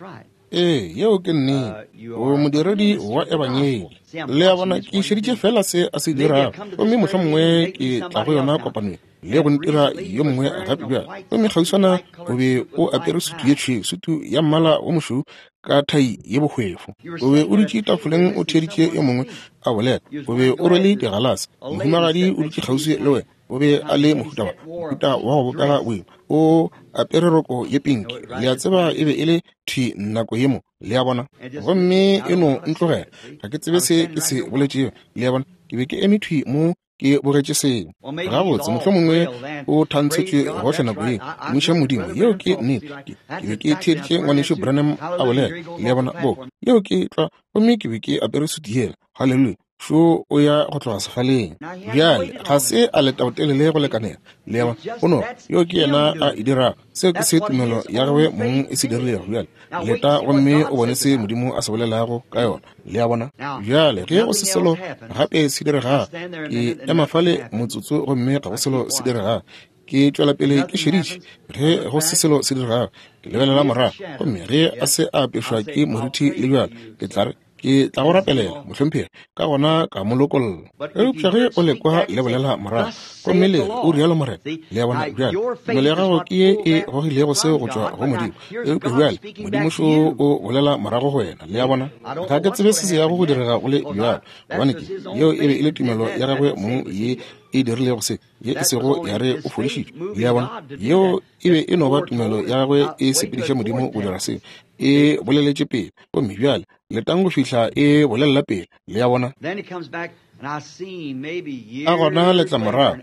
yeo ke nne o modiredi wa ebanyedi le ya bona ke sheditše fela se a se dirago gomme motlho mongwe ke tla go yona kopanong le go ntira yo mongwe gape bjale gomme kgausana o be o apere sutu ye tšhweu sutu ya mmala o mošweu ka thai ye bogwefu o be o dutše tafoleng o theeditše yo mongwe a bolela o be o rwele digalase mohumagadi o dutše kgausi le wena o be a le mohuta wa go bopega boima o apere roko ye pinki le a tseba e be e le thwi nako ye mo le ya bona gomme eno ntlogela ga ke tsebe se ke se boletšeo le ya bona ke be ke eme thwi mo ke bogetše seng gabotse motlho mongwe o thantšhetšwe gotlhe nako ye moša modimo yeo ke nnete ke be ke theeditše ngwanešo Branham a bolela le ya bona bo yeo ke tla gomme ke be ke apere suti hela halleluja šo o ya go tloga segaleng bjale ga se a leta botelele go lekanela le ya bona ono yo ke yena a e dirago seo ke se tumelo ya gagwe mong e se dirilego bjale leta gomme o bone se modimo a se bolelago ka yona le ya bona bjale ge go se selo gape se diregago ke ema fale motsotso gomme ga go selo se diregago ke tšwela pele ke šeditše ge go se selo se diregago ke lebelela morago gomme ge a se a apešwa ke moriti le bjale ke tla re ke tla go rapelela mohlomphegi ka gona ka molokolola eupša ge o lekwa le bolela morago gomme le o rialo morena le ya bona bjale tumelo ya gago ke ye e gogilego seo go tšwa go modimo eupša bjale modimošo o bolela morago go wena le ya bona ga ke tsebe se se yago go direga go le bjalo gobane ke yeo e be e le tumelo ya gagwe mong ye e dirilego se ye e sego ya re o fodišitšwe le ya bona yeo e be e no ba tumelo ya gagwe e sepediša modimo go dira seo e boleletše pele gomme bjale letang go fihla e bolelela pele le ya bona a gona letla morago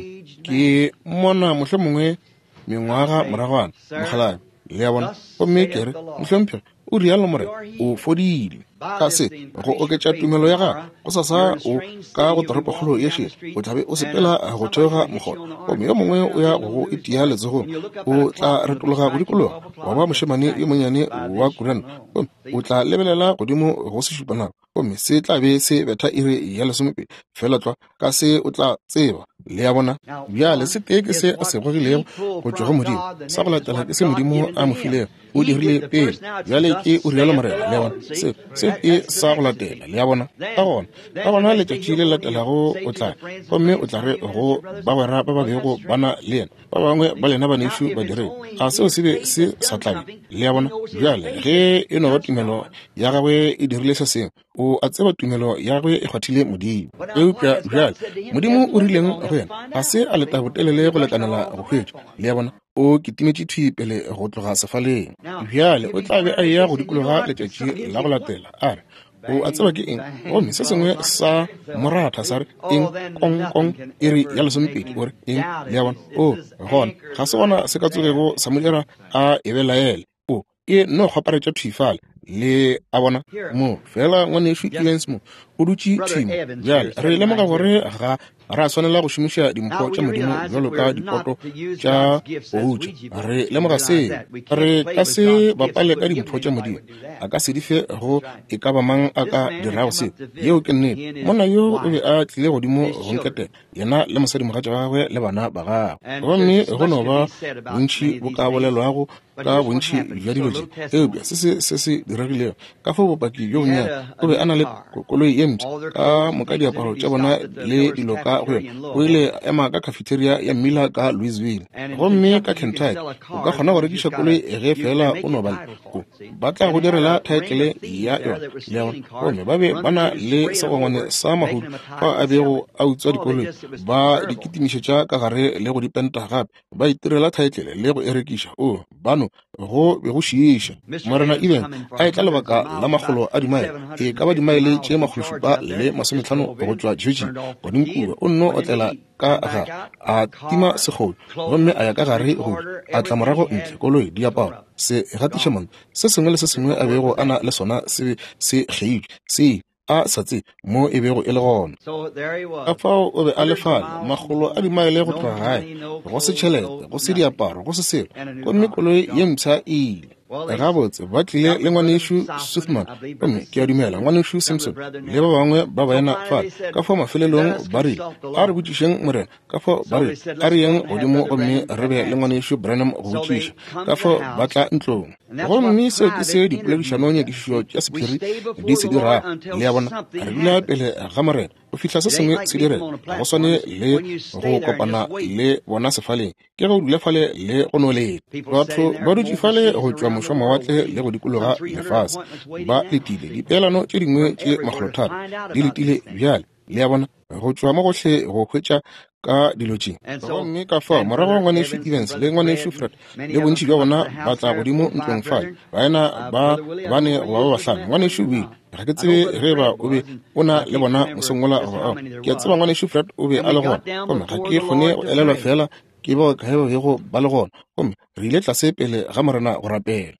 ke mmona mohlho mongwe mengwaga moragwana mogalane le ya bona gomme kere mohlomphegi o rialo morena o fodile ka se go oketša tumelo ya gago go sasa o ka go toropokgolo ye šele o tlabe o sepela go theoga mogolo gomme yo mongwe o ya go itia letsogong o tla retologa go dikologa wa ba mošemane yo monnyane wa kurana gomme o tla lebelela godimo go se šupanako gomme se tla be se betha ire ya lesomepedi fela tlwa ka se o tla tseba le ya bona bjale se tee ke se a se gogilego go tšwa go modimo sa go latela ke se modimo a mofilego o dirile pele bjale ke o rialo morena le ya bona se tee sa go latela le ya bona ka gona letšatši le latelago o tla gomme o tla re go bagwera ba ba bego bana le yena ba bangwe ba lena ba nešo ba direng ga seo se be se sa tlabe le ya bona bjale ge e no ba tumelo ya gagwe e dirile se sengwe o a tseba tumelo ya gagwe e kgwathile modimo eupša bjale modimo o rileng go yena ga se a leta botelele go lekanela go hwetša le ya bona o ketimetše thwi pele go tloga sefaleng bjale o tla be a eya go dikologa letšatši la go latela a re o a tseba ke eng gomme se sengwe sa moratha sa re eng kong e re ya lesomepedi ore eng le ya bona o gona ga se gona se ka tsogego sa modira a e belaele o e no kgoparetša thwi fale le a bona mo fela ngwanešo Evans mo o dutše thimo bjale re lemoga gore ga ra swanela go šomiša dimpho tša modimo bjalo ka dipoto tša boutša re lemoga se re ka se bapale ka dimpho tša modimo a ka se di fe go e ka ba mang a ka dirago se yeo ke nnete monna yo o be a tlile godimo go nketela yena le mosadimogatša gagwe le bana ba gagwe gomme go no ba bontšhi bo ka bolelwago ka bontšhi bja dilo tše eupša se se diregilego ka fo bopaki bjo bonnyane o be a na le koloi ye ntši ka moka diaparo tša bona le dilo ka go yona o ile ema ka cafeteria ya Miller ka Louisville gomme ka Kentucky o ka kgona go rekiša koloi ge fela o no ba tla go direla title ya yona gomme ba be ba na le segongwane sa mahudu fa a bego a utswa dikoloi ba dikitimišetša ka gare le go dipenta gape ba itirela title le go e rekiša o bano go be go šiiša morena Evans a e tla lebaka la magolo a dimaele e ka ba dimaele tše magološupa le masomehlano go tšwa Georgia godimkuba o nno o tlela ka ga a tima segolo gomme a ya ka gare go a tla morago ntle koloi diaparo se gatiša monna se sengwe le se sengwe a bego a na le sona se kgeitšwe se a satse mo e bego e le gona ka fao o be a lefala magolo a dimaele go tloga gae go se tšhelete go se diaparo go se selo gomme koloi ye mpšha ile ga botse ba tlile le ngwaneshu Soothman gomme ke a dumela ngwaneshu Simpson le ba bangwe ba baena fa ka fo mafelelong ba re a re botsišeng morena ka fo ba re a re yeng godimo gomme re be le ngwaneshu Branham go botsiša ka fo ba tla ntlong gomme seo ke se dipoledišanong nyakišišo tša sephiri di se dira le ya bona re dula pele ga morena o fihla se sengwe se dire go swane le go kopana le bona sefaleng ke go dula fale le go nolete batho ba dutse fale go tšwa mošomawatle le go dikologa lefase ba letile dipeelano tše dingwe tše makgolotharo di letile bjale le ya bona go tšwa mo gohle go hwetša ka dilotšeng gomme ka fa morago wa ngwanesho Evans le ngwanesho Fred le bontši bja bona ba tla godimo ntlong fale baena ba bane goba ba bahlano ngwanesho Will ga ke tsebe ge ba o be o na le bona mosengola ke a tseba ngwanesho Fred o be a le gona gomme ga ke kgone go elelwa fela ke ba ka go ba le gona gomme re ile tlase pele ga morena go rapela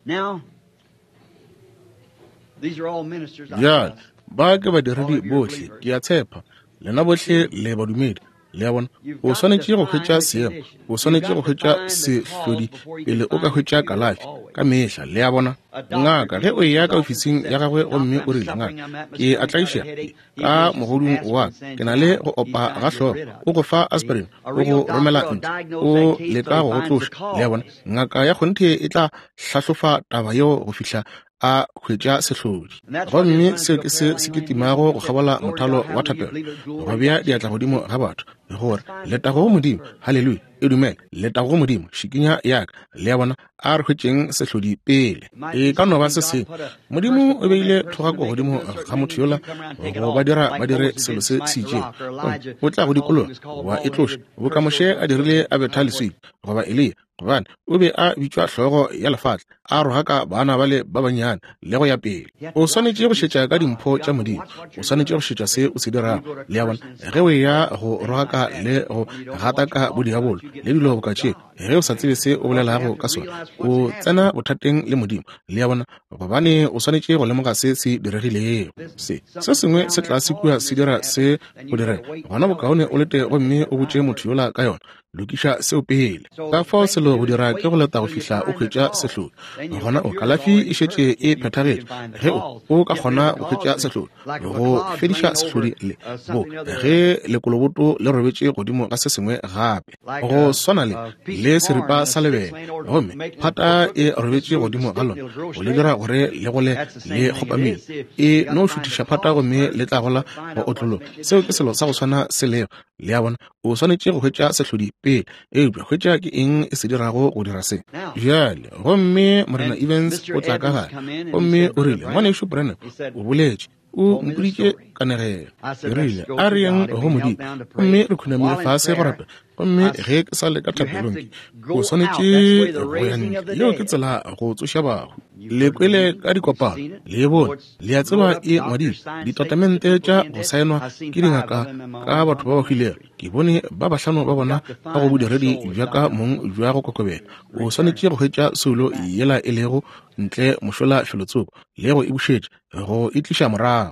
ya ba ke badiredi bohle ke a tshepa lena bohle le badumedi le ya bona o swanetše go hwetša seemo o swanetše go hwetša sehlodi pele o ka hwetša kalafi ka mehla le ya bona ngaka ge o ya ka ofising ya gagwe gomme o rile ngaka ke a tlaiša ka mogodung wa ke na le go opa ga hloogo o go fa aspirin o go romela ntle o leka go go tloša le ya bona ngaka ya kgonthe e tla hlahlofa taba yeo go fihla a hwetša sehlodi gomme seo ke se ketimago go kgabola mothalo wa thapelo go bea diatla godimo ga batho le gore letago go modimo halleluja e dumela letago go modimo šikinya yaka le ya bona a re hwetšeng sehlodi pele e ka no ba se seng modimo o beile thogako godimo ga motho yola go ba dire selo se se itšeng o tla go dikologa wa e tloša bokamoše a dirile a betha leswika goba Elia gobane o be a bitšwa hlogo ya lefatle a rogaka bana ba le ba bannyane le go ya pele o swanetše go šetša ka dimpho tša modimo o swanetše go šetša se o se dirago le ya bona ge o ya go rogaka le go gata ka bodiabolo le dilo bokatšheng ge o sa tsebe se o bolelago ka sona o tsena bothateng le modimo le ya bona gobane o swanetše go lemoga se se diregilego se sengwe se tla se kua se dira se go direga gona bokaone o lete gomme o botše motho yola ka yona lokiša seo pele ka fao selo go dira ke go leta go fihla o hwetša sehlodi gona o kalafi e šetše e phethagetše ge o ka kgona go hwetša sehlodi go fediša sehlodi le bo ge lekoloboto le robetše godimo ga se sengwe gape go swana le seripa sa lebele gomme phata e robetše godimo ga lona go le dira gore le gole le kgopamele e no šutiša phata gomme le tla gola go otlologa seo ke selo sa go swana se leo le ya bona o swanetše go hwetša sehlodi pele eupša hwetša ke eng e se dirago go dira se bjale gomme morena Evans o tla ka gare gomme o rile ngwanesho Branham o boletše o mpoditše kanegelo e rile a re yang go modimo gomme re khunamile fase go rapela gomme ge ke sa le ka thapelong o swanetše go ya ntle yeo ke tsela go tsoša bago le kwele ka dikopano le bone le a tseba e ngwadile ditatamente tša go saenwa ke dingaka ka batho ba bagilego ke bone ba bahlano ba bona ka go bodiredi bja ka mong jwa go kokobela o swanetše go hwetša solo yela e lego ntle mošola felotsoko le go e bušetše go e tliša morago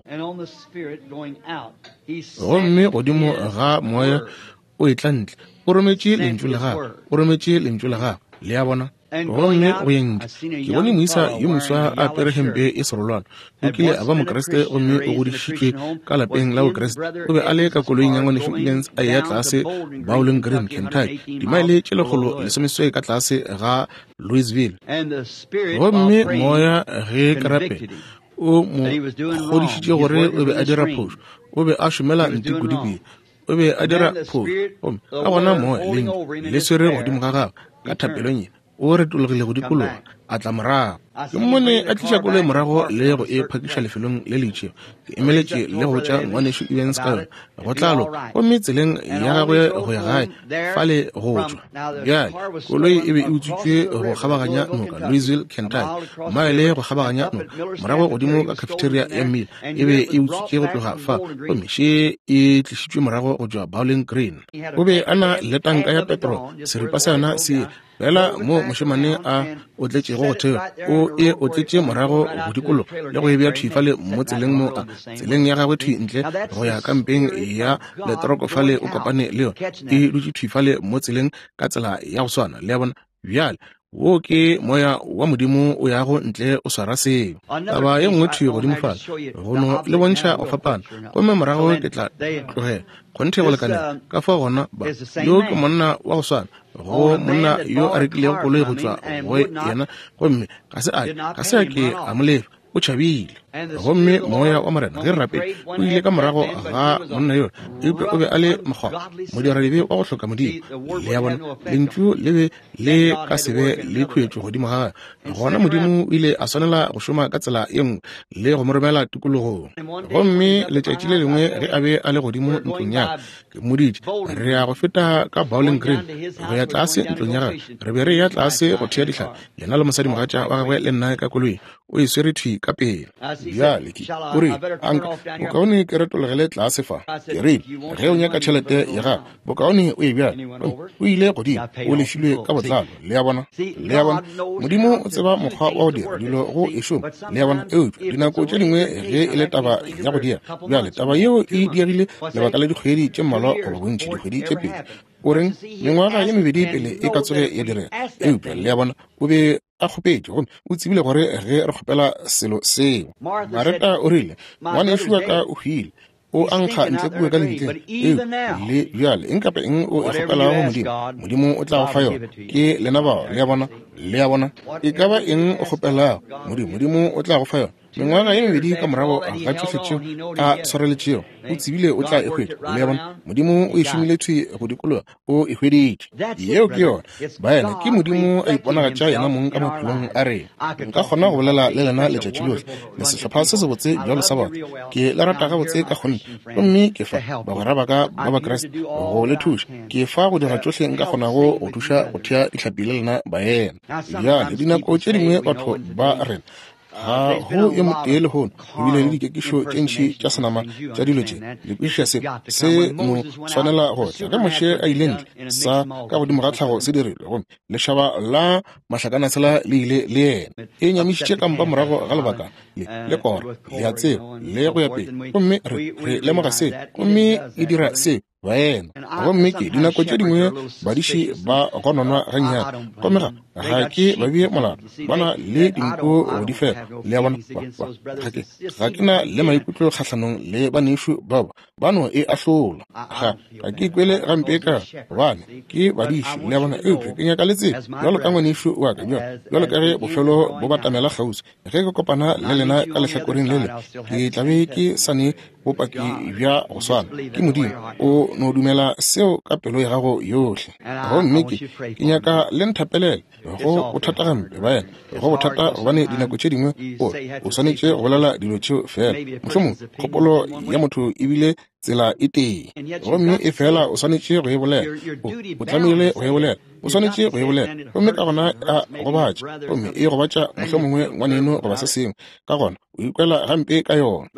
gomme godimo ga moya o e tla ntle o rometše lentšu le gago le ya bona gomme go yentle ke bone moisa yo moswa a apere hempe e serolwana o kile a ba mokeresete gomme o godišitšwe ka lapeng la bokeresete o be a le ka koloing ya ngwanesho Evans a eya tlase Bowling Green, Kentucky dimaele tše lekgolo lesomeswai ka tlase ga Louisville gomme moya ge karape o mo godišitše gore o be a dira phošo o be a šomela ntikudikwe o be a dira phošo gomme a gona moya le swere godimo ga gagwe ka thapelong ye o retologile go dikologa a tla morago ke mmone a tliša kolo morago le go e phakiša lefelong le letšeo ke emeletše le go tša ngwanesho Evans ka yone go tlalo gomme tseleng ya gagwe go ya gae fale go tšwa bjale koloi e be e utswitšwe go kgabaganya noka Louisville, Kentucky maele go kgabaganya noka morago godimo ka cafeteria ya mmila e be e utswitše go tloga fa gomme še e tlišitšwe morago go tšwa Bowling Green o be a na le tanka ya petrol seripa sa yona se fela mo mošemane a o tletšego go theo o tletše morago go dikolo le go e bea thuifa le mo tseleng mo tseleng ya gagwe thui ntle go ya kampeng ya letoroko fale o kopane le yone e dutše thuifa le mo tseleng ka tsela ya go swana le ya bona bjale wo ke moya wa modimo o ya go ntle o swara seo. Taba ye nngwe thuyo godimo fala gono le bontšha o fapana gomme morago ke tla tlogela kgonthe go lekaneng ka fa gona ba yo ke monna wa go swana go monna yo a rekilego koloi go tswa go yena gomme ga se a ke a molefa o tšhabile gomme moya wa morena ge rape o ile ka morago ga monna yo epe o be a le mokgwa modiradibe wa go hloka modimo le ya bona lentšu le be le ka sebe le khuetšo godimo ga gona modimo o ile a swanela go šoma ka tsela ye nngwe le go mo romela tikologong gomme letšatši le lengwe ge a be a le godimo ntlong ya ke moditše re ya go feta ka Bowling Green go ya tlase ntlong ya gage re be re ya tlase go thea ditlhare yena le mosadi mogatša wa gagwe le nna ka koloi o e swerethwi ka pele bjale o re anka bokaone ke retologele tlase fa ke re ge o nyaka tšhelete ya gago bokaone o e bjale o ile godimo o lefilwe ka botlalo le ya bona modimo o tseba mokgwa wa go dira dilo go ešo le ya bona eupša dinako tše dingwe ge e le taba ya go dira bjale taba yeo e diegile lebaka la dikgwedi tše mmalwa goba bontši dikgwedi tše pedi o reng mengwaga ye mebedi pele e ka tsoge ya direga eupša le ya bona o be a kgopetše gomme o tsebile gore ge re kgopela selo seo Mareta o rile ngwane ešo wa ka o hwile o ankga ntle kue ka lebitleng le bjale eng kape eng o e kgopelago modimo o tla go fa yona ke lena bao le ya bona e ka ba eng o kgopelago modimo o tla go fa yona mengwaga ye mebedi ka morago ga tšotlhetšeo a swareletšeo o tsebile o tla e hwetša le ya bona modimo o e šomiletswe go dikologa o e hweditše yeo ke yona baena ke modimo a iponagatša yena mong ka maphelong a rena nka kgona go bolela le lena letšatši lotlhe le sehlopha se se botse bjalo sa batho ke le rata ga botse ka gonne gomme ke fa bagwera ba ka ba bakreste go le thuša ke fa go dira tšohle nka kgonago go thuša go thea dihlapi le lena baena bjale dinako tše dingwe batho ba rena ga go ye motee le gono ebile le dikekišo tše ntšhi tša senama tša dilo tše lekwešiša se no swanela go tla ka moše a ile ntle sa ka godimo ga tlhago se dirilwe gomme lešhaba la mahlakana tshela le ile le yena e nyamišitše kampa morago ga lebaka le kora le a tseo le go ya pele gomme re lemoga se gomme e dira se baena gomme ke dinako tše dingwe badiši ba gononwa gannyane gomme ga ke ba bie molao bana le dinko go di fela le ya bona ga ke na le maikutlo kgatlhanong le banešo baba bano e ahlola ga ke ikwele gampe ka gobane ke badiši le ya bona eupša ke nyaka le tsebe jalo ka ngwanešo wa ka jalo ka ge bofelo bo batamela kgausi ge ke kopana le lena ka lehlakoreng le le ke tlabe ke sane bopaki bja go swana ke modimo o no dumela seo ka pelo ya gago yotlhe gomme ke nyaka le nthapelele go bothata gampe baena go bothata gobane dinako tše dingwe o swanetše go bolela dilo tšeo fela mohlomong kgopolo ya motho ebile tsela e teng gomme e fela o swanetše go e bolela o tlamehile go e bolela o swanetše go e bolela gomme ka gona a gobatša gomme e gobatša mohlomongwe ngwaneno goba se sengwe ka gona o ikwela gampe ka yona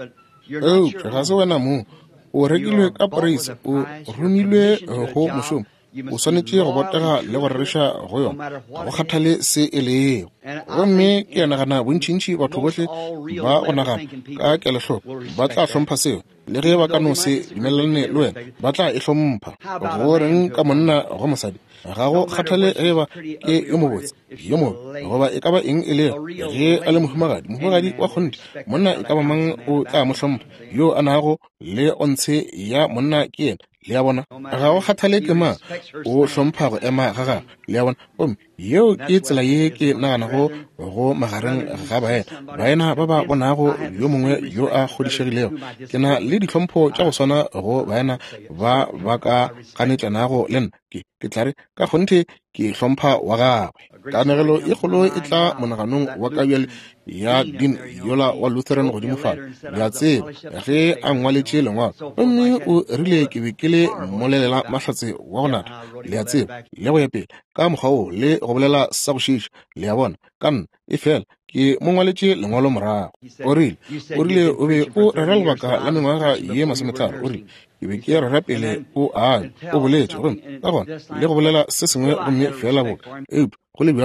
ga se wena mo o rekilwe ka praise o romilwe go mošomo o swanetše go botega le go rereša go yona ga go kgathale se e lego gomme ke nagana bontšintši batho botlhe ba go nagana ka kelohloko ba tla hlompha seo le ge ba ka no se dumelelane le wena ba tla e hlompha go reng ka monna go mosadi ga go kgathale ge ba ke yo mobotse yo mobe goba e ka ba eng e le ge a le mohumagadi wa kgonne monna e ka ba mang o tla mo hlompha yo a nago le ontshe ya monna ke yena le ya bona ga go kgathale ke ma o hlompha go ema ga gago le ya bona gomme yeo ke tsela ye ke naganago go magareng ga baena ba ba bonago yo mongwe yo a godišegilego ke na le ditlhompho tša go swana go baena ba ka ganetšanago le nna ke tla re ka kgonthe ke hlompha wa gagwe kanegelo e kgolo e tla monaganong wa kabjale ya din yola wa Lutheran godimo fala le a tseba ge a ngwaletše lengwalo gomme o rile ke be ke le molelela mahlatse wa go nata le a tseba le go ya pele ka mokgwa o le go bolela sa go šiša le ya bona ka nna e fela ke mo ngwaletše lengwalo morago o rile o be o rera lebaka la mengwaga ye 30 o rile ke be ke rera pele o boletše gomme ka gona le go bolela se sengwe gomme fela boka go le bjalo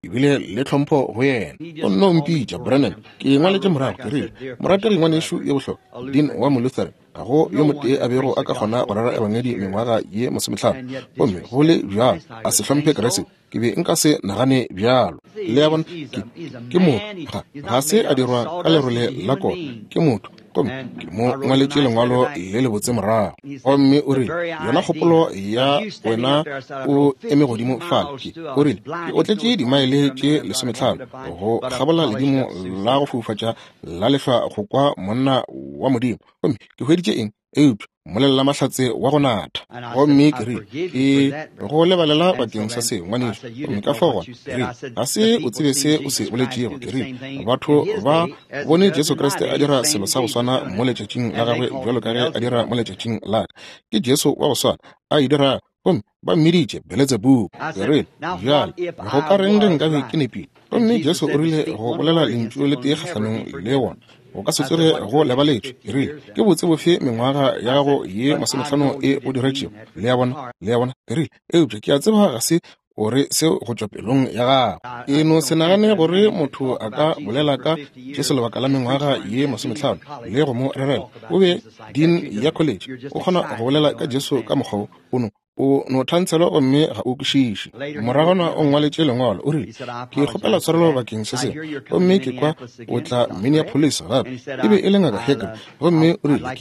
ebile le tlhompho go yena o nno mpitša Brennan ke ngwaletše morago ke rile morategi ngwanešu ye bohlokwa Dean wa Lutheran ga go yo motee a bego a ka kgona go rara ebangedi mengwaga ye 15 gomme go le bjalo a se hlompe Kreste ke be nka se nagane bjalo le ya bona ke motho ga se a dirwa ka lerole la kona ke motho ke mo ngwaletše lengwalo le le botse morago gomme o rile yona kgopolo ya wena o eme godimo fale o rile o tletše dimaele tše 15 go gabola ledimo la go foufatša la lehlwa go kwa monna wa modimo gomme ke hweditše eng eupša molelela mahlatse wa go natha gomme ke rile ke go lebalela bakeng sa se ngwaneso gomme ka fa gona rile ga se o tsebe se o se boletšego ke rile batho ba bone Jesu Kriste a dira selo sa go swana mo letšatšing la gagwe jalo ka ge a dira mo letšatšing la ke Jesu wa go swana a e dira gomme ba mmeditše Beelzebub ke rile bjale go ka reng re nkabe ke nepile gomme Jesu o rile go bolela lentšu le tee kgatlhanong le gona o ka se tswele go lebaletše e rile ke botse bofe mengwaga ya go ye 50 e o diretšego le ya bona ke rile eupša ke a tseba ga se o re se go tšwa pelong ya gago e no se nagane gore motho a ka bolela ka Jesu lebaka la mengwaga ye 50 le go mo rerela o be Dean ya college o kgona go bolela ka Jesu ka mokgwa ono o no thantselo gomme ga o kwešiše moragona o ngwaletše lengwalo o rile ke kgopela tshwarelo bakeng se se gomme ke kwa o tla Minneapolis gape e be e le ngaka Hegel gomme o rile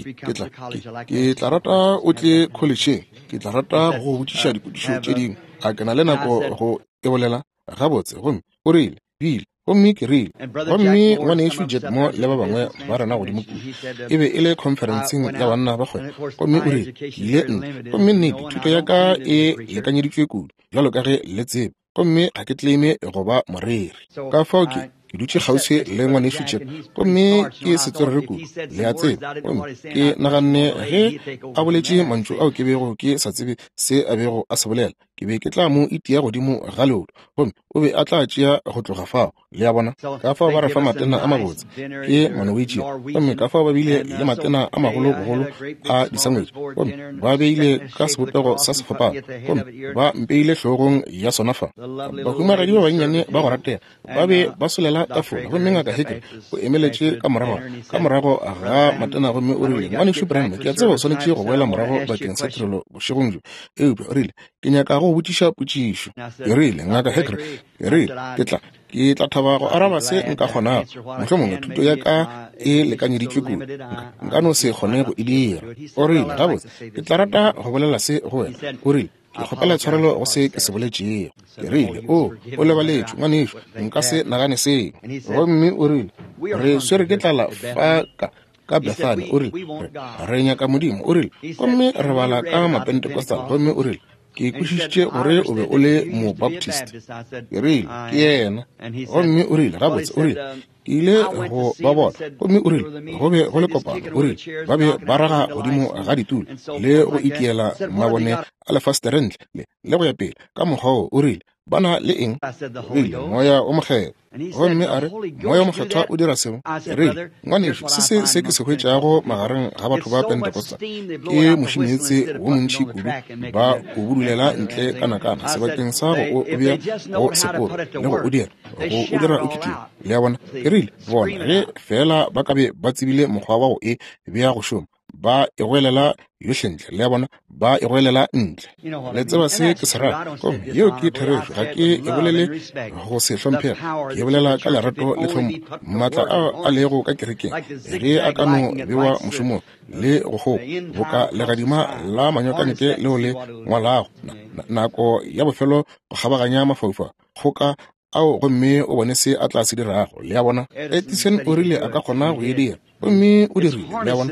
ke tla rata o tle collegeng ke tla rata go botšiša dipotšišo tše dingwe a ke na le nako go e bolela gabotse gomme o rile bile gomme ke rile gomme ngwanešu Jack mo le ba bangwe ba rena godimo kudu e be e le conferenceng ya banna ba kgwena gomme o rile ke ile nne gomme nnete thuto ya ka e lekanyeditšwe kudu jalo ka ge le tsebe gomme ga ke tleime go ba moreri ka fao ke dutše kgauswi le ngwanešu Jack gomme ke se tsorere kudu le a tsebe gomme ke naganne ge a boletše mantšu ao ke bego ke sa tsebe se a bego a se bolela ke be ke tla mo itia godimo ga leoto gomme o be a tla tšea go tloga fao le ya bona ka fao ba re fa matena a mabotse ke manowetšea gomme ka fao ba beile le matena a magolo-bogolo a disangwetše gomme ba beile ka sebopego sa sefapano gomme ba mpeile hlogong ya sona fa bahumagadi ba bannyane ba go ratea ba be ba solela tafola gomme ngaka Hegel o emeletše ka morago ga matena gomme o rile ngwanešu Brennan ke a tseba o swanetše go boela morago bakeng sa tirelo bošegong jo eupša o rile ke nyaka go botšiša potšišo e rile ngaka Hegel e rile ke tla thaba go araba se nka kgonago mohlomongwe thuto ya ka e lekanyeditšwe kudu nka no se kgone go e dira o rile gabotse ke tla rata go bolela se go wena o rile ke kgopela tshwarelo go se ke se boletšego ke rile o lebaletše ngwanešu nka se nagane seng gomme o rile re swere ke tlala fa ka Bethania o rile re nyaka modimo o rile gomme re bala ka mapentekostal gomme o rile ke kwešišitše gore o be o le mo Baptist ke rile ke yena gomme o rile gabotse o rile ke ile go ba bona gomme o rile go be go le kopano o rile ba be ba raga godimo ga ditulo le go itiela mabone a lefaseterentle le go ya pele ka mokgwa o rile bana le eng rile moya o mokgetho gomme a re moya o mokgethwa o dira seo rile ngwanešu se ke se hwetšago magareng ga batho ba Pentecosta ke mošimetsi wo montši kudu ba o budulela ntle kana sebakeng sa go o bea go sekolo le go o dira o kitile le ya bona e rile bona ge fela ba ka be ba tsebile mokgwa wa go e bea go šoma ba egwelela yohlentle le ya bona ba egwelela ntle le tseba se ke se rata gomme yeo ke therešo ga ke e bolele go se hlomphega ke e bolela ka lerato le tlhompho maatla a lego ka kerekeng ge a ka no bewa mošomong le go boka legadima la manyokaneke leo le ngwalago nako ya bofelo go kgabaganya mafaufa kgoka ao gomme o bone se a tla se dirago le ya bona Edison o rile a ka kgona go e dira gomme o dirile le ya bona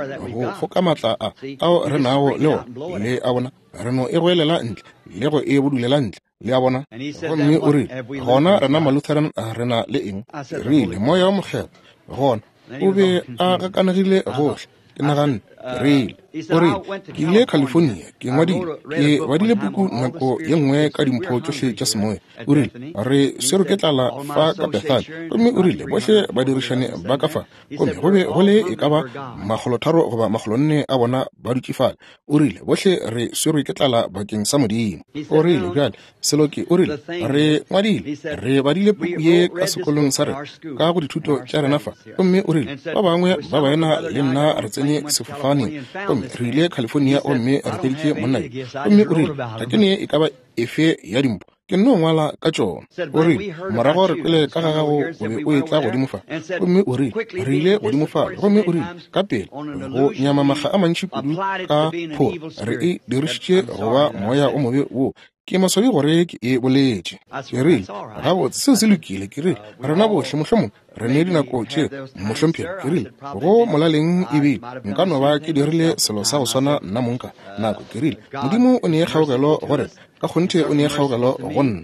go foka maatla ao re nago le go le a bona re no e goelela ntle le go e bodulela ntle le ya bona gomme o rile gona rena malutheran re na le eng rile moya wa mokgetho gona o be a gakanegile gohle ke naganne Real ke ile California ke ngwadile buku nako ye nngwe ka dimpho tsohle tša semoya. O rile re sero ke tlala fa ka Bethel gomme o rile bohle ba dirišane ba ka fa gomme go be go le e ka ba 300 goba 400 a bona ba dutšifala. O rile bohle re sero ke tlala bakeng sa Modimo. O rile bjale Seloki o rile re ngwadile re badile buku ye ka sekolong sa re ka go dithuto tša rena fa gomme o rile ba bangwe ba baena le nna re tsene sefofane gomme re ile California gomme re tšeditše monna gomme o rile takene e ka ba efe ya dimpo ke no ngwala ka tšona. O rile morago re kwele ka ga gago o be o etla godimo fa gomme o rile re ile godimo fa gomme o rile ka pele go nyama maga a mantši kudu ka pho re e dirišitše goba moya o mobe wo ke maswabi gore ke e boletše. Ke rile gabotse seo se lokile ke rile rena bohle mohlomong re ne dinako tše mohlomphelo ke rile go molaleng ebile nka no ba ke dirile selo sa go swana nna monka nako ke rile Modimo o ne kgaogelo gore ka kgonthe o ne kgaogelo go nna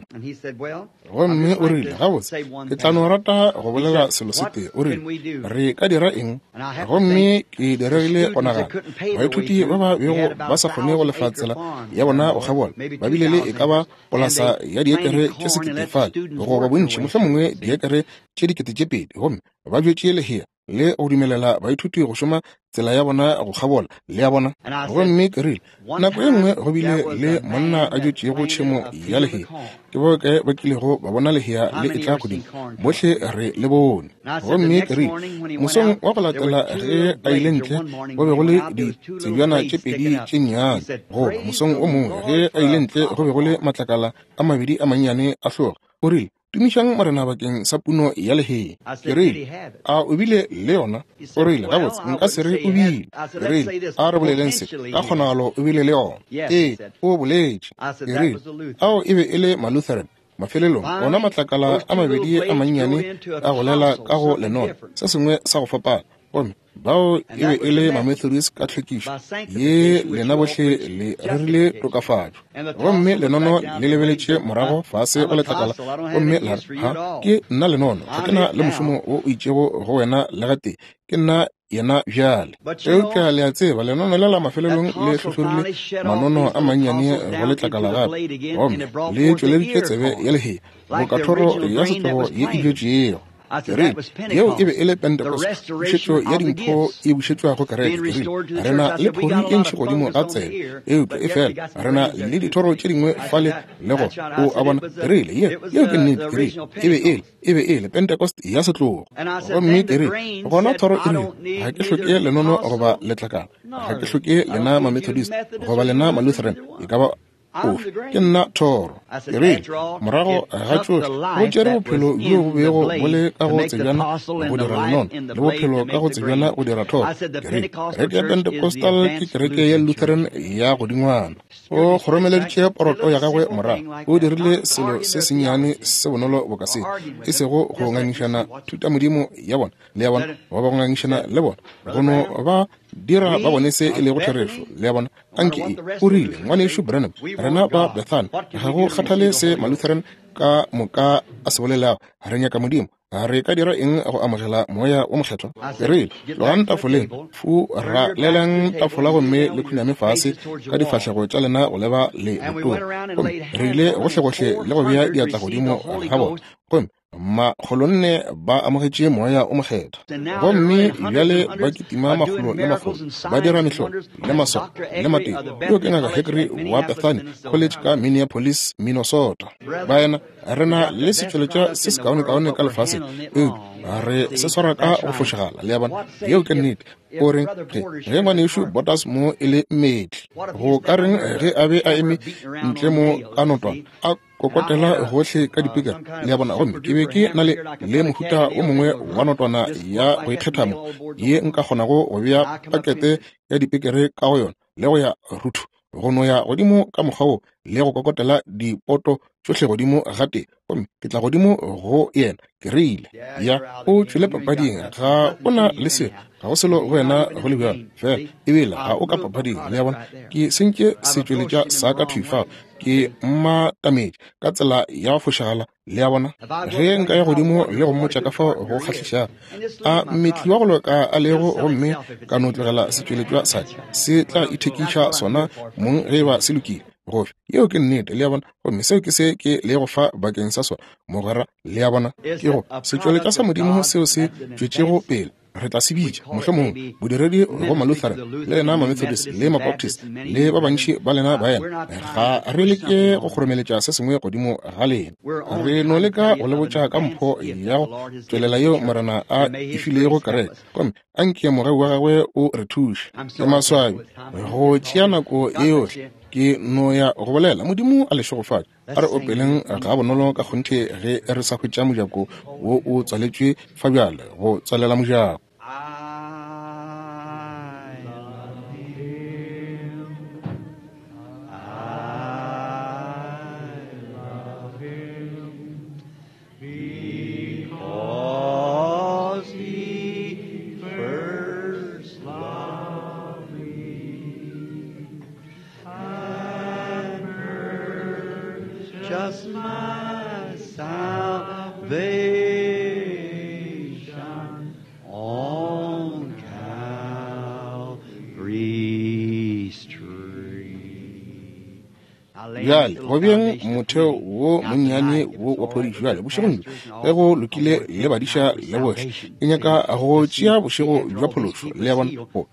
gomme o rile gabotse ke tla no rata go bolela selo se tee. O rile re ka dira eng gomme ke diregile go nagana baithuti ba ba bego ba sa kgone go lefa tsela ya bona go gabola ba bile le e ka ba polasa ya diekere tše 75 go ba bontši mohlomongwe diekere tše 2,000 gomme ba bjetše lehea le go dumelela baithuti go šoma tsela ya bona go gabola le ya bona. Gomme ke rile nako e nngwe go bile le monna a dutšego tšhemo ya lehea ke bo ke ba kilego ba bona lehea le e tla godimo bohle re le bone. Gomme ke rile mosong wa go latela ge a ile ntle go be go le ditsebjana tše 2 tše nnyane goba mosong o mongwe ge a ile ntle go be go le matlakala a 2 a mannyane a hloga. O rile tumišang marena bakeng sa puno ya lehea. Ke rile a o bile le yona. O rile gabotse nka se re o bile. Ke rile a re boleleng se ka kgonagalo o bile le yona. O boletše. Ke rile ao e be e le ma-Lutheran mafelelong ona matlakala a 2 a mannyane a golela ka go lenono se sengwe sa go fapana gomme bao e be e le ma-Methodist ka tlhwekišo ye lena bohle le rerile tokafatšo gomme lenono le lebeletše morago fase go letlakala gomme la ha ke nna lenono ga ke na le mošomo o itšego go wena le gate ke nna yena bjale eupša le a tseba lenono le la mafelelong le tlhotlhorile manono a mannyane go letlakala gape gomme le tšweleditše tsebe ya lehea go kathoro ya setlogo ye e bjetšego. Ke rile yeo e be e le Pentecost bušetšo ya dimpho e bušetšwago kereke. Ke rile rena le phori e ntši godimo ga tsebe eupša e fela rena le dithoro tše dingwe fale le go o a bona. Ke rile yeo ke nnete. Ke rile e be e le Pentecost ya setlogo gomme ke rile gona thoro e rile ga ke hloke lenono goba letlakala ga ke hloke lena ma-Methodist goba lena ma-Lutheran e ka ba ofe ke nna thoro. Ke rile morago ga tšohle go tšere bophelo bjo bo bego bo le ka go tsebjana go dira lenono le bophelo ka go tsebjana go dira thoro. Ke rile kereke ya Pentecostal ke kereke ya Lutheran ya godingwana. O kgoromeleditše poroto ya gagwe morago o dirile selo se senyane se bonolo bo ka se e sego go ngangišana thuta Modimo ya bona le ya bona ba ba go ngangišana le bona gono ba dira ba bone se e le go therešo le ya bona anke e. O rile ngwanešo Branham rena ba Bethel ga go kgathale se ma-Lutheran ka moka a se bolelago re nyaka Modimo re ka dira eng go amogela moya o mokgethwa. Ke rile logang tafoleng fu ra lelang tafola gomme le khunyame fase ka difahlego tša lena go leba le motong gomme re ile gohle le go bea diatla godimo ga bona gomme makgolonne ba amogetše moya o mokgethwa gomme bjale ba kitima makgolo le makgolo ba dira mehlolo le maso le mateng yo ke ngaka Hickory wa Bethany College ka Minneapolis, Minnesota. Baena rena le setšweletša se se kaone ka lefase re se swara ka go fošagala le ya bona yeo ke nnete. O reng ge ngwanešo Botas mo e le mmedi go ka reng ge a be a eme ntle mo ka notwana a kokotela gohle ka dipikere le ya bona gomme ke be ke na le mohuta o mongwe wa notwana ya go ikgethamo ye nka kgonago go bea pakete ya dipikere ka go yona le go ya ruthu go no ya godimo ka mokgwa o le go kokotela dipoto tšohle godimo gate gomme ke tla godimo go yena. Ke rile ya o tšwele papading ga o na le se ga go selo go wena go le bjalo fela ebile ga o ka papading le ya bona ke senkye setšweletša sa ka thufa ke mmatamedi ka tsela ya fošagala le ya bona ge nka ya godimo le go mmotša ka fa go kgatlhiša a mmetli wa go loka a lego gomme ka no tlogela setšweletšwa sa se tla ithekiša sona mong ge ba se lokile gofe yeo ke nnete le ya bona gomme seo ke se ke le go fa bakeng sa sona mogwera le ya bona ke go setšweletšwa sa modimo seo se tšwetšego pele re tla se bitša mohlomongwe bodiredi go malutharen le ena mamethodist le mabaptist le ba bantši ba lena ba ena ga re leke go kgoromeletša se sengwe godimo ga lena re no leka go lebotša ka mpho ya go tswelela yeo morena a efilego kereke kome a nke moreu wa gagwe o re thuše ke maswabi go tšea nako ye yohle ke no ya go bolela modimo a lešogofatša a re opeleng ga bonolo ka kgonthe ge re sa hwetša mojako wo o tswaletšwe fa bjale go tswalela mojako. Just my salvation on Calvary's tree. Bjale go bjeng motheo wo monnyane wo wa phodišo bjale bošegong ge go lokile le badiša le bohle e nyaka go tšea bošego bja phološo le ya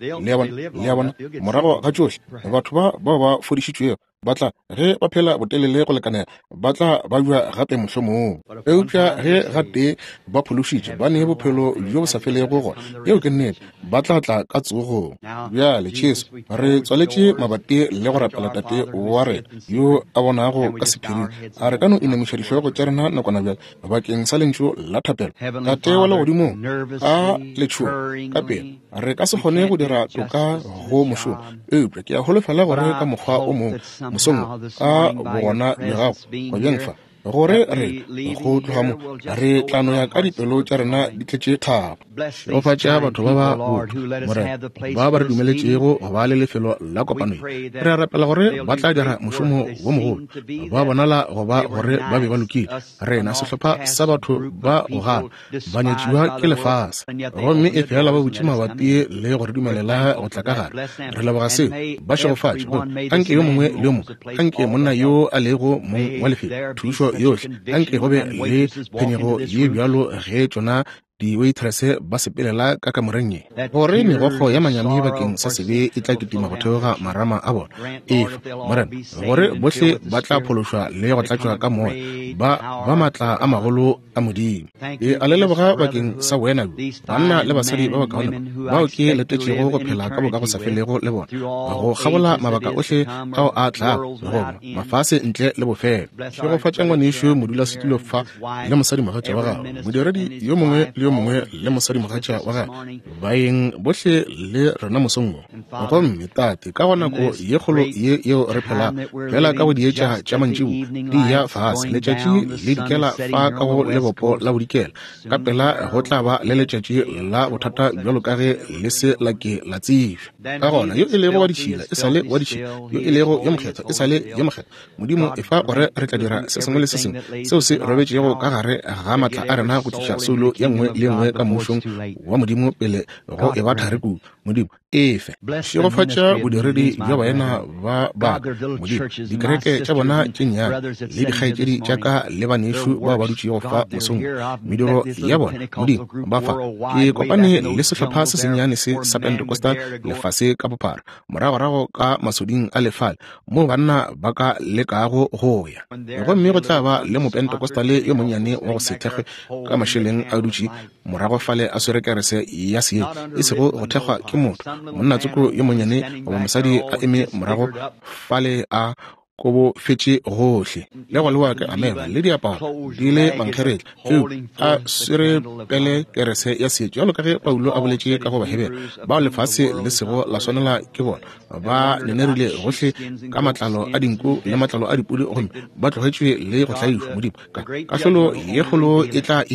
bona morago ga tšohle batho ba ba fodišitšwego ba tla ge ba phela botelele go lekanela ba tla ba bja gape mohlomong eupša ge gate ba phološitše ba nee bophelo bjo bo sa felego gona yeo ke nnete ba tla tla ka tsogong bjale tšheso re tswaletše mabapi le go rapela tate wa rena yo a bonago ka sephiring a re ka no inamiša dihloogo tša rena nakwana bjale bakeng sa lentšu la thapelo tate wa le godimo a letšhogo ka pele re ka se kgone go dira toka go mošomo eupša ke a holofela gore ka mokgwa o mongwe mosong ka bogona bjagago go bjeng fa gore re go tloga mo re tlano ya ka dipelo tša rena di tletše thabo go fatša batho ba ba botho morena ba ba re dumeletšego go ba le lefelo la kopano re rapela gore ba tla dira mošomo wo mogolo ba bonala go ba gore ba be ba lokile rena sehlopha sa batho ba go gaba ba nyetšiwa ke lefase gomme e fela ba botše mabapi le gore dumelela go tla ka gare re leboga seo ba šegofatše anke yo mongwe le yo mongwe anke monna yo a lego mong wa lefelo thušo yohle anke go be le phenyego ye bjalo ge tšona di-waitress ba sepelela ka kamoreng ye gore megokgo ya manyami bakeng sa sebe e tla kitima go theoga marama a bona efa morena gore bohle ba tla phološwa le go tlatšwa ka moya ba maatla a magolo a modimo e a le leboga bakeng sa wena banna le basadi ba bakaone bao ke letetšego go phela ka boka go sa felego le bona go kgabola mabaka ohle ao a tla goba mafase ntle le bofelo ke go fatša ngwanešo modulasetulo fa le mosadi mogatša wa gago modiredi yo mongwe le mongwe le mosadi mogatša wa gae baeng bohle le rena mosong gomme tate ka go nako ye kgolo yeo re phela fela ka go dietša tša mantšibo di ya fase letšatši le dikela fa ka go lebopo la bodikela ka pela go tla ba le letšatši la bothata bjalo ka ge le se lake la tsefša ka gona yo e lego wa ditšhila e sale wa ditšhila yo e lego yo mokgetho e sale yo mokgetho modimo e fa gore re tla dira se sengwe le se sengwe seo se robetšego ka gare ga maatla a rena go tliša solo ye nngwe le nngwe ka mošong wa modimo pele go e ba thare kudu modimo efe šegofatša bodiredi bja baena ba modimo dikereke tša bona tše nnyane le dikgaetšedi tša ka le banešo bao ba dutšego fa mosong mediro ya bona modimo ba fa ke kopane le sehlopha se sennyane se sa pentecostal lefase ka bophara moragorago ka masoding a lefale mo banna ba ka lekago go ya gomme go tla ba le mopentecostale yo monnyane wa go se thekgwe ka mašeleng a dutše morago fale a swere kerese ya see e sego go thekgwa ke motho monna tsoko yo monnyane goba mosadi a eme morago fale a kobo fetše gohle le go lewa ke ameba le diaparo di le mankgeretla eo a swere pele kerese ya setšo jalo ka ge paulo a boletše ka go ba hebela bao lefase le sego la swanela ke bona ba nenerile gohle ka matlalo a dinku le matlalo a dipudi gomme ba tlogetšwe le go tlaišwa modimo kahlolo ye kgolo e tla e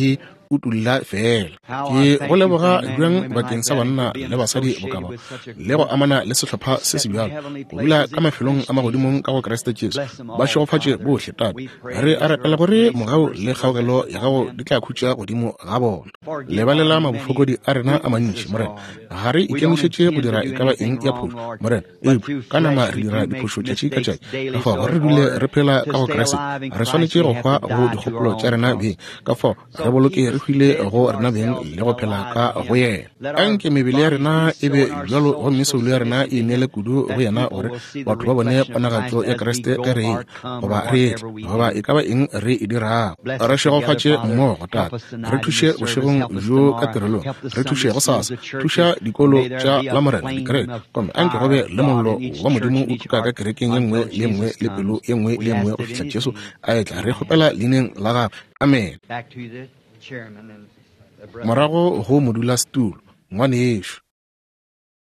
utulla fela. Ke go leboga jwang bakeng sa banna le basadi bokaba le go amana le setlhopha se se bjalo go dula ka mafelong a magodimong ka go Kriste Jesu ba šogofatše bohle tate re a rapela gore mogao le kgaogelo ya gago di tla khutša godimo ga bona lebalela mabofokodi a rena a mantši morena ga re ikemišetše go dira e ka ba eng ya phošo morena ka nama re dira diphošo tšatši ka tšatši ka fao gore re dule re phela ka go Kriste re swanetše go hwa go dikgopolo tša rena beng ka fao re boloke re hwile go rena beng le go phela ka go yena anke mebele ya rena e be bjalo go mesolo ya rena e neele kudu go yena gore batho ba bone ponagatšo ya Kriste ka re goba re goba e ka ba eng re e dirago re šegofatše mmogo tata re thuše bošegong jo ka tirelong re thuše go sasa thuša dikolo tša la morena dikereke kome anke go be le mollo wa modimo o tuka ka kerekeng ye nngwe le nngwe le pelo ye nngwe le nngwe go fitlha Jesu a etla re kgopela leineng la gagwe amen morago go modulasetulo ngwane Yesu